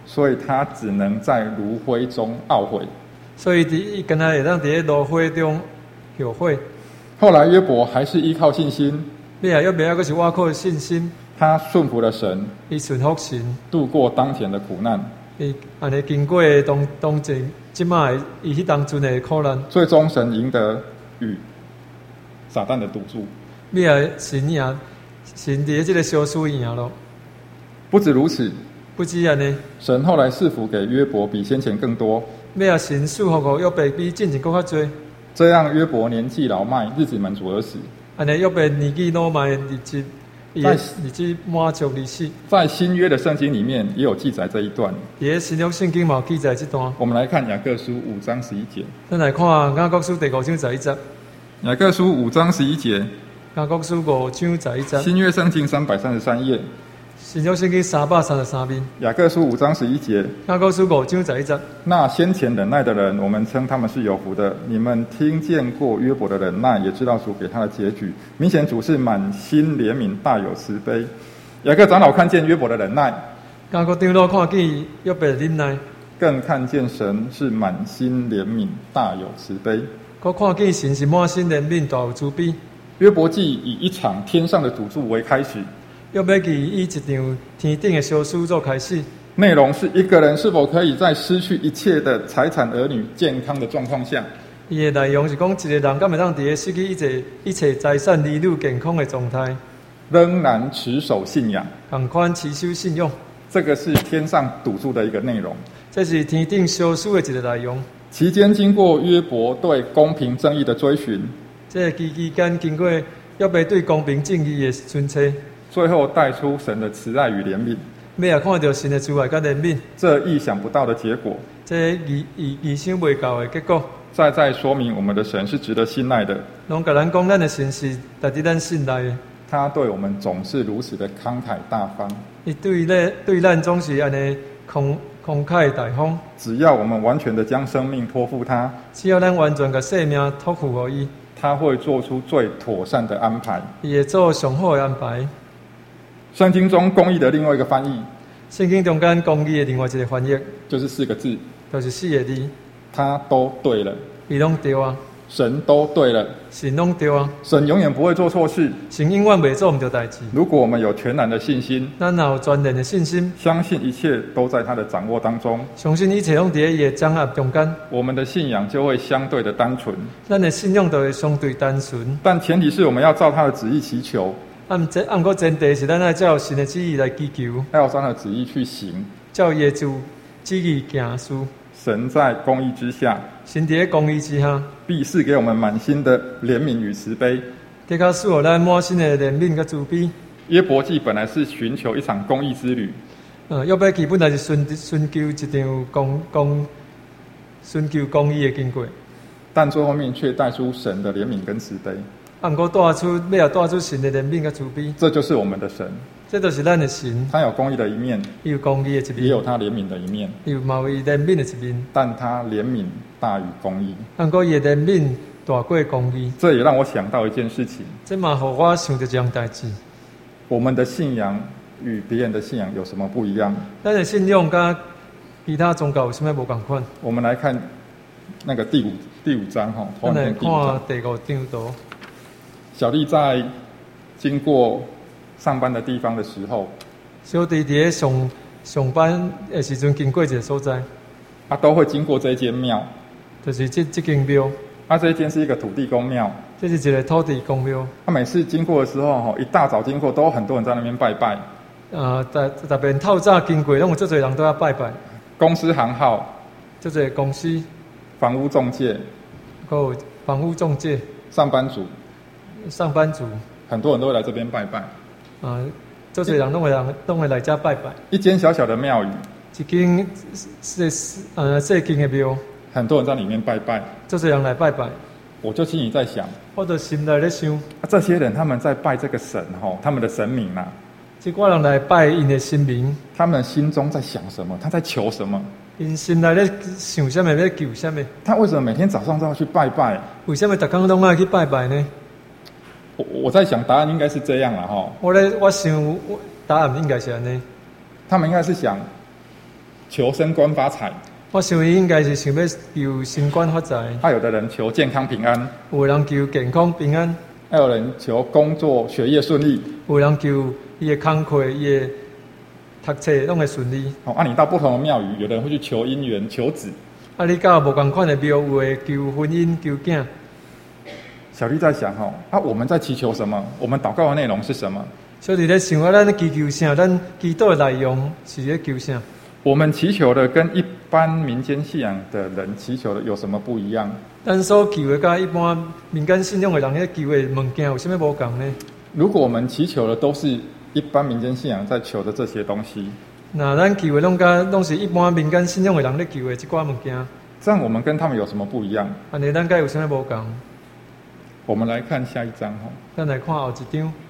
所以他只能在炉灰中懊悔。 所以伊跟他会当伫咧炉火中后悔。 后来约伯还是依靠信心， 你啊，约伯还是挖靠信心， 他顺服了神， 伊顺服神， 度过当前的苦难， 伊安尼经过当当前即摆伊迄当阵的苦难， 最终神赢得与撒旦的赌注。 你啊，神赢，神伫咧即个小输赢咯。 不止如此， 不止安尼， 神后来赐福给约伯比先前更多。 要啊，神祝福互约伯比进前更较多。 这样约伯年纪老迈，日子满足而死。 安尼约伯年纪老迈，日子伊的日子满足而死。 在新约的圣经里面也有记载这一段。 也新约圣经嘛有记载这段。 我们来看雅各书五章十一节。 咱来看雅各书第五章十一节。 雅各书五章十一节。 雅各书五章十一节。 新约圣经三百三十三页。 新约圣经三百三十三面。 雅各书五章十一节。 雅各书五章十一节。 那先前忍耐的人，我们称他们是有福的。你们听见过约伯的忍耐，也知道主给他的结局。明显主是满心怜悯，大有慈悲。雅各长老看见约伯的忍耐， 雅各长老看见约伯的忍耐， 更看见神是满心怜悯，大有慈悲。 我看见神是满心怜悯，大有慈悲。 约伯记以一场天上的赌注为开始。 约伯记以一场天顶的小输做开始， 内容是一个人是否可以在失去一切的财产、儿女、健康的状况下， 伊的内容是讲一个人敢会当伫咧失去一切一切财产、儿女、健康的状态， 仍然持守信仰， 同款持守信仰。 这个是天上赌注的一个内容。 这是天顶小输的一个内容。 期间经过约伯对公平正义的追寻， 这期期间经过约伯对公平正义的寻找。 最后带出神的慈爱与怜悯， 要也看到神的慈爱跟怜悯， 这意想不到的结果， 这意意意想未到的结果， 再再说明我们的神是值得信赖的。 拢甲咱讲，咱的神是值得咱信赖的。 他对我们总是如此的慷慨大方， 伊对咧对咱总是安尼慷慷慨大方。 只要我们完全的将生命托付他， 只要咱完全甲生命托付予伊， 他会做出最妥善的安排， 伊会做上好的安排。 圣经中公义的另外一个翻译， 圣经中间公义的另外一个翻译， 就是四个字， 就是四个字， 他都对了， 伊拢对啊， 神都对了， 神拢对啊， 神永远不会做错事， 神永远袂做唔对代志。 如果我们有全然的信心， 咱若有全然的信心， 相信一切都在他的掌握当中， 相信一切拢伫咧伊的掌握中间， 我们的信仰就会相对的单纯。 咱的信仰就会相对单纯。 但前提是我们要照他的旨意祈求， 按这按个前提是咱要照神的旨意来祈求， 要照他的旨意去行， 照耶稣旨意行事。 神在公义之下， 神伫咧公义之下， 必是给我们满心的怜悯与慈悲。 更加使我咱满心的怜悯甲慈悲。 约伯记本来是寻求一场公义之旅， 嗯，约伯记本来是寻寻求一场公公寻求公义的经过， 但最后面却带出神的怜悯跟慈悲。 啊，毋过带出要带出神的怜悯甲慈悲， 这就是我们的神， 这就是咱的神。 他有公义的一面， 伊有公义的一面， 也有他怜悯的一面， 伊有嘛有伊怜悯的一面， 但他怜悯大于公义。 啊，毋过伊的怜悯大过公义。 这也让我想到一件事情， 这嘛互我想到一样代志。 我们的信仰与别人的信仰有什么不一样？ 咱的信仰甲其他宗教有啥物无共款？ 我们来看那个第五第五章哈， 咱来第五章看第五张图。 小弟在经过上班的地方的时候， 小弟伫咧上上班的时阵经过一个所在， 啊，都会经过这间庙， 就是这这间庙。 啊，这一间是一个土地公庙， 这是一个土地公庙。 他、啊、每次经过的时候，哈，一大早经过，都有很多人在那边拜拜。 呃，特特别透早经过，拢有足侪人都要拜拜。 公司行号， 足侪公司、 房屋中介， 还有房屋中介、 上班族。 上班族， 很多人都会来这边拜拜。 啊，足侪人拢会人拢会来遮拜拜。 一间小小的庙宇， 一间细呃细间的庙， 很多人在里面拜拜。 足侪人来拜拜。 我就心里在想， 我就心内咧想， 啊，这些人他们在拜这个神吼，他们的神明啊， 即寡人来拜因的神明， 他们心中在想什么？他在求什么？ 因心内咧想啥物，咧求啥物？ 他为什么每天早上都要去拜拜？ 为什么逐工拢爱去拜拜呢？ 我我在想，答案应该是这样了哈。 我咧，我想答案应该是安尼。 他们应该是想， 求升官发财， 我想伊应该是想要求升官发财， 还有的人求健康平安， 有人求健康平安， 还有人求工作学业顺利。 有人求伊的工课、伊的读册拢会顺利。 哦，啊，你到不同的庙宇，有的人会去求姻缘、求子。 啊，你到无共款的庙，有的求婚姻、求囝。 小丽在想哈，啊，我们在祈求什么？我们祷告的内容是什么？ 所以咧想啊，咱祈求啥？咱祈祷的内容是咧求啥？ 我们祈求的跟一般民间信仰的人祈求的有什么不一样？ 咱所求的甲一般民间信仰的人咧求的物件有啥物无共呢？ 如果我们祈求的都是一般民间信仰在求的这些东西， 那咱求的拢甲拢是一般民间信仰的人咧求的这寡物件， 这样我们跟他们有什么不一样？ 安尼咱甲有啥物无共？ 我们来看下一章哈， 咱来看后一张。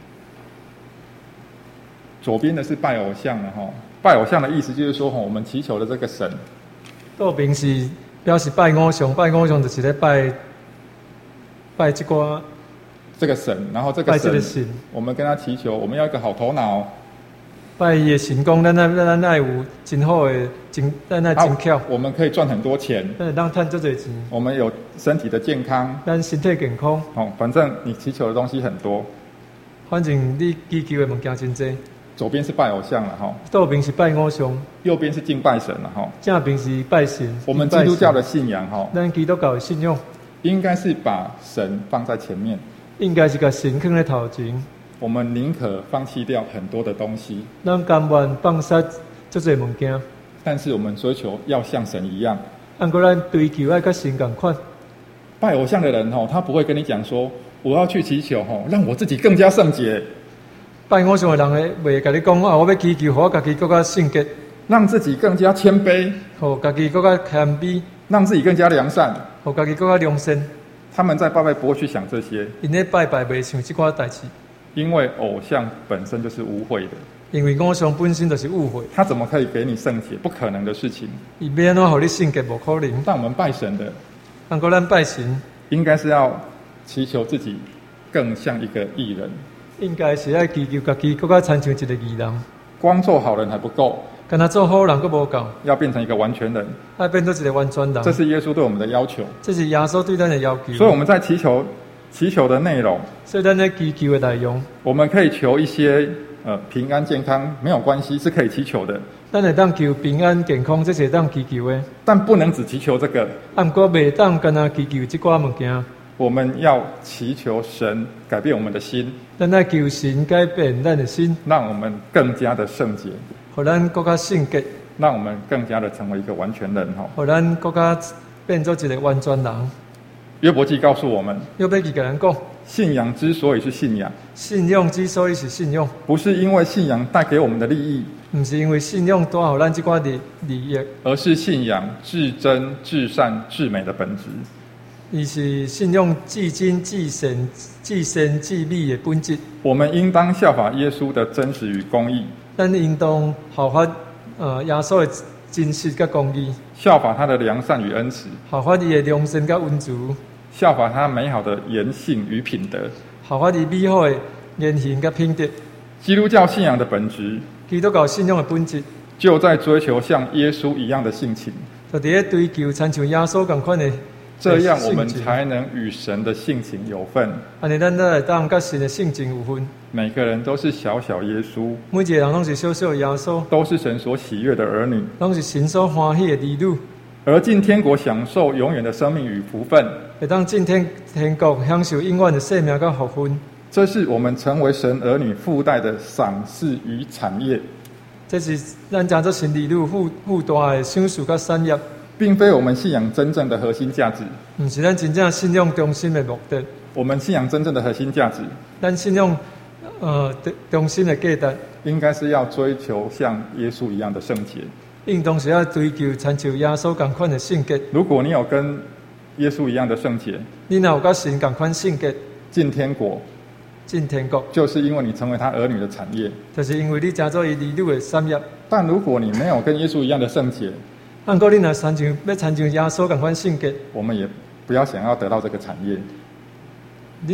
左边的是拜偶像的哈，拜偶像的意思就是说哈，我们祈求的这个神， 右边是表示拜偶像，拜偶像就是咧拜拜这寡这个神，然后这个拜这个神， 神， 我们跟他祈求，我们要一个好头脑， 拜伊的神讲，咱爱咱爱有真好的真，咱爱真巧， 我们可以赚很多钱， 咱会当赚足侪钱， 我们有身体的健康， 咱身体健康。 哦，反正你祈求的东西很多。 反正你祈求的物件真多。 左边是拜偶像了哈， 右边是拜偶像， 右边是敬拜神了哈。 正边是拜神。 我们基督教的信仰哈， 咱基督教的信仰应该是把神放在前面， 应该是把神放在头前。 我们宁可放弃掉很多的东西， 咱甘愿放下这些物件， 但是我们追求要像神一样。 按过咱追求爱甲神同款。 拜偶像的人哈，他不会跟你讲说我要去祈求哈，让我自己更加圣洁。 拜偶像的人会袂甲你讲啊，我要祈求，互我家己更加圣洁， 让自己更加谦卑， 互家己更加谦卑， 让自己更加良善， 互家己更加良善。 他们在拜拜不会去想这些， 因咧拜拜袂想这寡代志， 因为偶像本身就是污秽的。 因为偶像本身就是误会， 他怎么可以给你圣洁？不可能的事情。 伊要安怎互你圣洁？无可能。 但我们拜神的， 按过咱拜神， 应该是要祈求自己更像一个义人。 应该是要祈求家己更加亲像一个义人。 光做好人还不够， 干那做好人佫无够， 要变成一个完全人， 要变做一个完全人。 这是耶稣对我们的要求， 这是耶稣对咱的要求。 所以我们在祈求祈求的内容， 所以咱在祈求的内容， 我们可以求一些呃平安健康，没有关系，是可以祈求的。 咱会当求平安健康，这是会当祈求的。 但不能只祈求这个， 按过袂当干那祈求这寡物件。 我们要祈求神改变我们的心， 咱来求神改变咱的心， 让我们更加的圣洁， 互咱更加圣洁， 让我们更加的成为一个完全人哈。 互咱更加变做一个完全人。 约伯记告诉我们， 约伯记甲咱讲， 信仰之所以是信仰， 信仰之所以是信仰， 不是因为信仰带给我们的利益， 不是因为信仰带互咱这寡利利益， 而是信仰至真、至善、至美的本质。 伊是信仰至真、至善、至善、至美的本质。 我们应当效法耶稣的真实与公义， 咱应当效法呃耶稣的真实甲公义， 效法他的良善与恩慈， 效法伊的良善甲温慈， 效法他美好的言行与品德， 效法伊美好的言行甲品德。 基督教信仰的本质， 基督教信仰的本质， 就在追求像耶稣一样的性情， 就伫咧追求亲像耶稣共款的。 这样我们才能与神的性情有份。 安尼，咱才会当甲神的性情有份。 每个人都是小小耶稣， 每一个人拢是小小耶稣， 都是神所喜悦的儿女， 拢是神所欢喜的儿女。 而进天国享受永远的生命与福分， 会当进天天国享受永远的生命甲福分。 这是我们成为神儿女附带的赏赐与产业。 这是咱将做神儿女附附带的赏赐甲产业。 并非我们信仰真正的核心价值， 不是咱真正信仰中心的目的。 我们信仰真正的核心价值， 咱信仰呃中心的价值， 应该是要追求像耶稣一样的圣洁。 应当是要追求亲像耶稣同款的圣洁。 如果你有跟耶稣一样的圣洁， 你若有甲神同款圣洁， 进天国， 进天国， 就是因为你成为他儿女的产业， 就是因为你成做伊儿女的产业。 但如果你没有跟耶稣一样的圣洁， 按过你若亲像要亲像耶稣同款圣洁， 我们也不要想要得到这个产业。 你若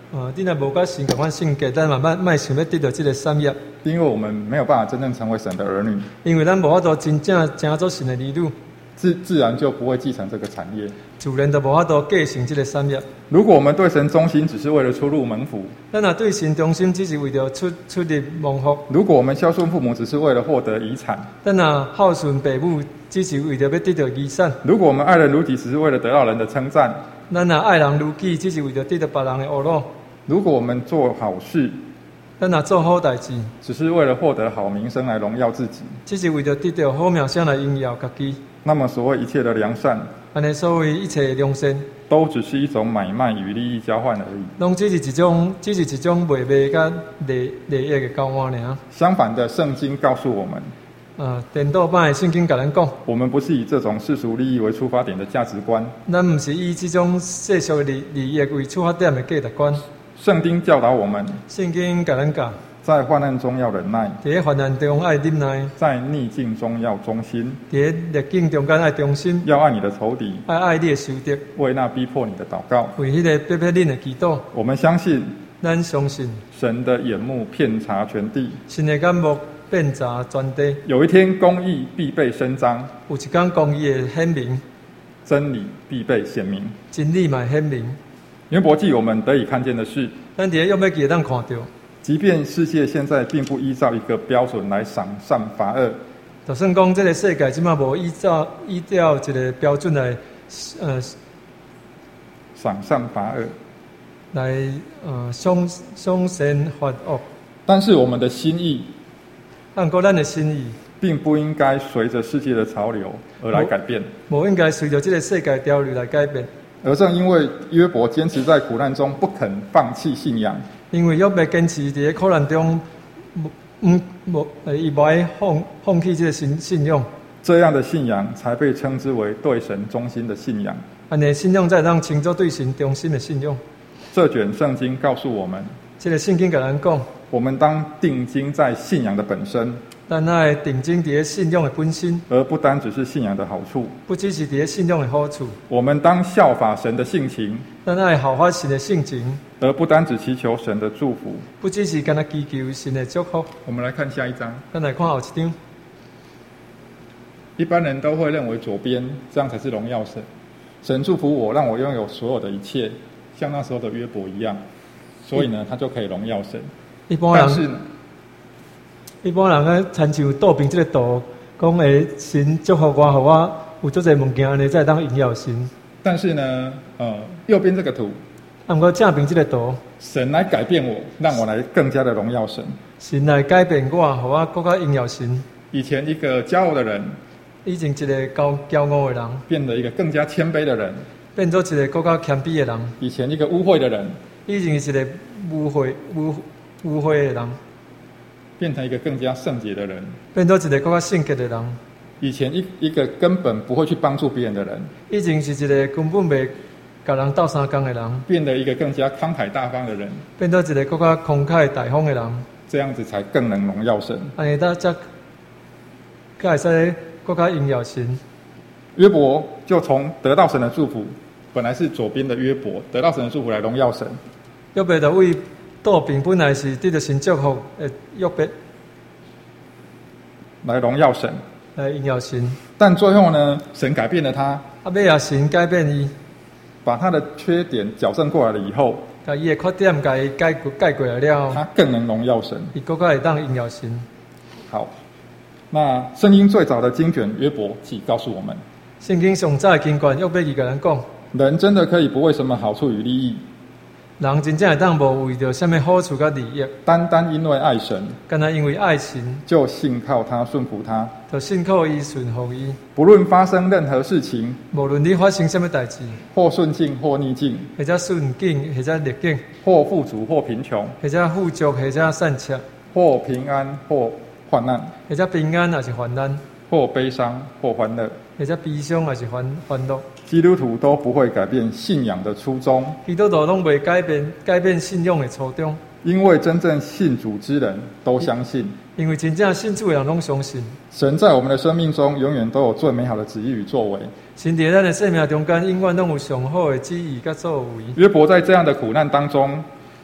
呃，你若无甲神共款性格，咱慢慢莫想要得到这个产业， 因为我们没有办法真正成为神的儿女， 因为咱无法度真正成做神的儿女， 自自然就不会继承这个产业。 自然就无法度继承这个产业。 如果我们对神忠心，只是为了出入门府； 咱若对神忠心，只是为着出出入蒙福； 如果我们孝顺父母，只是为了获得遗产； 咱若孝顺父母，只是为着要得到遗产； 如果我们爱人如己，只是为了得到人的称赞； 咱若爱人如己，只是为着得到别人的恶乐； 如果我们做好事， 咱若做好代志， 只是为了获得好名声来荣耀自己， 只是为着得到好名声来荣耀家己。 那么所谓一切的良善， 安尼所谓一切的良善， 都只是一种买卖与利益交换而已。 拢只是一种，只是一种卖卖甲利利益的交换尔。 相反的，圣经告诉我们， 呃，颠倒版的圣经甲咱讲， 我们不是以这种世俗利益为出发点的价值观， 咱毋是以这种世俗的利利益为出发点的价值观。 圣经教导我们， 圣经甲咱教， 在患难中要忍耐， 伫咧患难中爱忍耐， 在逆境中要忠心， 伫咧逆境中间爱忠心， 要爱你的仇敌， 爱爱你的仇敌， 为那逼迫你的祷告。 为迄个逼迫恁的祈祷。 我们相信， 咱相信神的眼目遍察全地， 神的眼目遍察全地。 有一天公义必被伸张， 有一天公义会显明， 真理必被显明。 真理嘛显明。 约伯记我们得以看见的是， 咱伫咧约伯记当看到， 即便世界现在并不依照一个标准来赏善罚恶， 就算讲这个世界即马无依照依照一个标准来，呃， 赏善罚恶， 来呃赏赏善罚恶， 但是我们的心意， 按过咱的心意， 并不应该随着世界的潮流而来改变， 无应该随着这个世界潮流来改变。 而正因为约伯坚持在苦难中不肯放弃信仰， 因为约伯坚持伫咧苦难中，嗯，无呃，伊无爱放放弃这个信信仰， 这样的信仰才被称之为对神忠心的信仰。 安尼信仰才当称作对神忠心的信仰。 这卷圣经告诉我们， 这个圣经甲咱讲， 我们当定睛在信仰的本身， 咱爱定睛伫咧信仰的本身， 而不单只是信仰的好处。 不只是伫咧信仰的好处。 我们当效法神的性情， 咱爱效法神的性情， 而不单只祈求神的祝福。 不只是干那祈求神的祝福。 我们来看下一章。 咱来看后一张。 一般人都会认为左边这样才是荣耀神，神祝福我，让我拥有所有的一切，像那时候的约伯一样，所以呢，他就可以荣耀神。 一般人， 但是呢， 一般人咧参像倒边这个图，讲诶神祝福我，互我有足侪物件安尼才会当荣耀神。 但是呢，呃，右边这个图， 啊，毋过正边这个图， 神来改变我，让我来更加的荣耀神。 神来改变我，互我更加荣耀神。 以前一个骄傲的人， 以前一个骄骄傲的人， 变得一个更加谦卑的人； 变做一个更加谦卑的人。 以前一个污秽的人， 以前是一个污秽污污秽的人， 变成一个更加圣洁的人； 变做一个更加圣洁的人。 以前一一个根本不会去帮助别人的人， 以前是一个根本袂甲人斗相共的人， 变得一个更加慷慨大方的人， 变做一个更加慷慨大方的人。 这样子才更能荣耀神。 安尼才才才会使更加荣耀神。 约伯就从得到神的祝福，本来是左边的约伯得到神的祝福来荣耀神， 约伯就为倒边本来是得到神祝福的约伯来荣耀神， 来荣耀神。 但最后呢，神改变了他， 啊，尾啊神改变伊， 把他的缺点矫正过来了以后， 甲伊的缺点甲伊改改过来了， 他更能荣耀神。 伊更加会当荣耀神。 好，那圣经最早的经卷约伯记告诉我们， 圣经上早的经卷约伯记甲咱讲， 人真的可以不为什么好处与利益， 人真正会当无为着什么好处甲利益， 单单因为爱神， 干那因为爱神， 就信靠他顺服他， 就信靠伊顺服伊。 不论发生任何事情， 无论你发生什么代志， 或顺境或逆境， 或者顺境，或者逆境， 或富足或贫穷， 或者富足，或者善巧， 或平安或患难， 或者平安，还是患难， 或悲伤或欢乐， 或者悲伤，还是欢欢乐， 基督徒都不会改变信仰的初衷， 基督徒拢袂改变改变信仰的初衷， 因为真正信主之人都相信， 因为真正信主的人拢相信， 神在我们的生命中永远都有最美好的旨意与作为。 神伫咱的生命中间，永远拢有上好的旨意甲作为。 约伯在这样的苦难当中，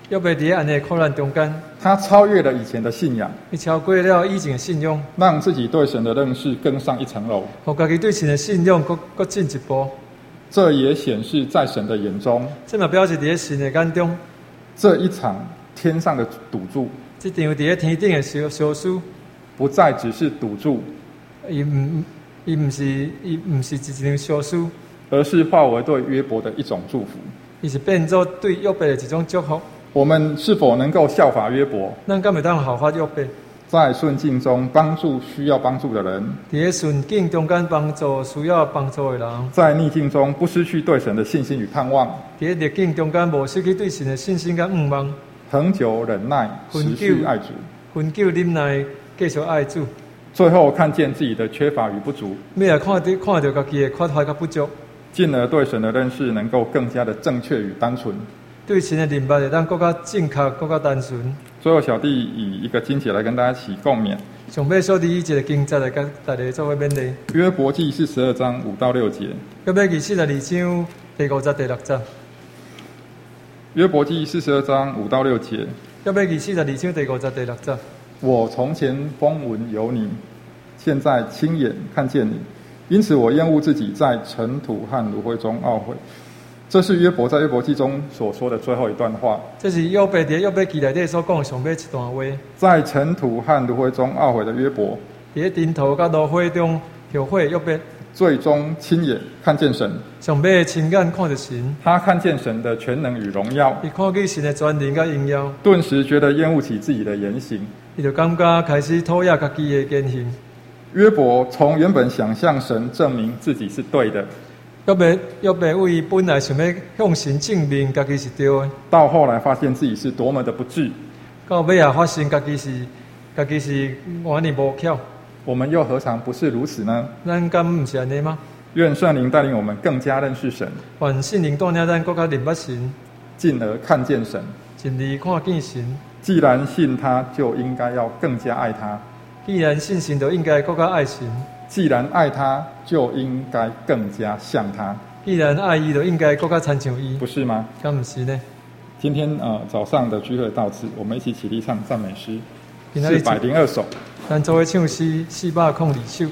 约伯伫安尼苦难中间， 他超越了以前的信仰， 伊超过了以前的信仰， 让自己对神的认识更上一层楼。 互家己对神的信仰搁搁进一步。 这也显示在神的眼中， 这嘛表示伫咧神的眼中， 这一场天上的赌注， 这场伫咧天顶的小小输， 不再只是赌注， 伊毋伊毋是伊毋是一场小输， 而是化为对约伯的一种祝福。 伊是变做对约伯的一种祝福。 我们是否能够效法约伯， 咱敢会当效法约伯， 在顺境中帮助需要帮助的人， 伫咧顺境中间帮助需要帮助的人， 在逆境中不失去对神的信心与盼望， 伫咧逆境中间无失去对神的信心甲盼望， 恒久忍耐，持续爱主， 恒久忍耐，继续爱主， 最后看见自己的缺乏与不足， 尾来看到看到家己的缺乏甲不足， 进而对神的认识能够更加的正确与单纯。 对神的认识会当更加正确、更加单纯。 最后，小弟以一个经节来跟大家一起共勉。 上尾小弟以一个经节来跟大家做伙勉励。 约伯记四十二章五到六节。 约伯记四十二章第五节、第六节。 约伯记四十二章五到六节。 约伯记四十二章第五节、第六节。 我从前风闻有你，现在亲眼看见你，因此我厌恶自己在尘土和炉灰中懊悔。这是约伯在约伯记中所说的最后一段话。 这是约伯在约伯记内底所讲的上尾一段话。 在尘土和炉灰中懊悔的约伯， 在尘土甲炉灰中后悔约伯， 最终亲眼看见神。 上尾亲眼看着神， 他看见神的全能与荣耀， 伊看见神的全能甲荣耀， 顿时觉得厌恶起自己的言行， 伊就感觉开始讨厌家己的言行。 约伯从原本想向神证明自己是对的， 约伯约伯为伊本来想要向神证明家己是对的， 到后来发现自己是多么的不智， 到尾也发现家己是家己是完全无巧。 我们又何尝不是如此呢？ 咱敢毋是安尼吗？ 愿圣灵带领我们更加认识神， 愿圣灵带领咱更加认识神， 进而看见神， 进而看见神。 既然信他，就应该要更加爱他； 既然信神，就应该更加爱神； 既然爱他，就应该更加像他。 既然爱伊，就应该更加亲像伊， 不是吗？ 敢毋是呢？ 今天呃早上的聚会到此，我们一起起立唱赞美诗四百零二首。 咱做伙唱诗四百零二首。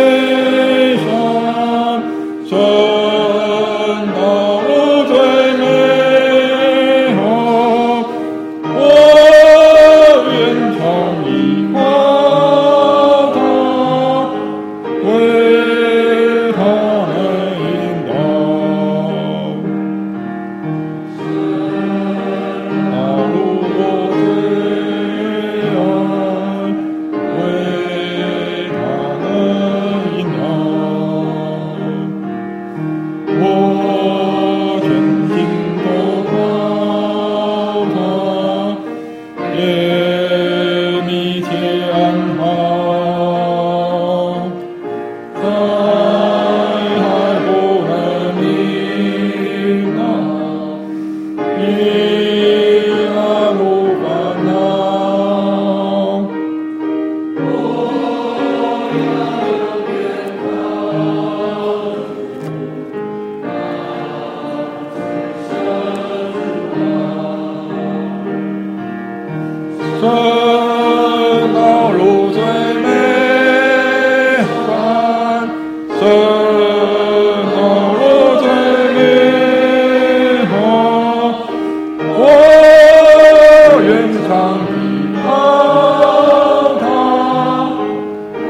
神道路最美。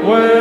为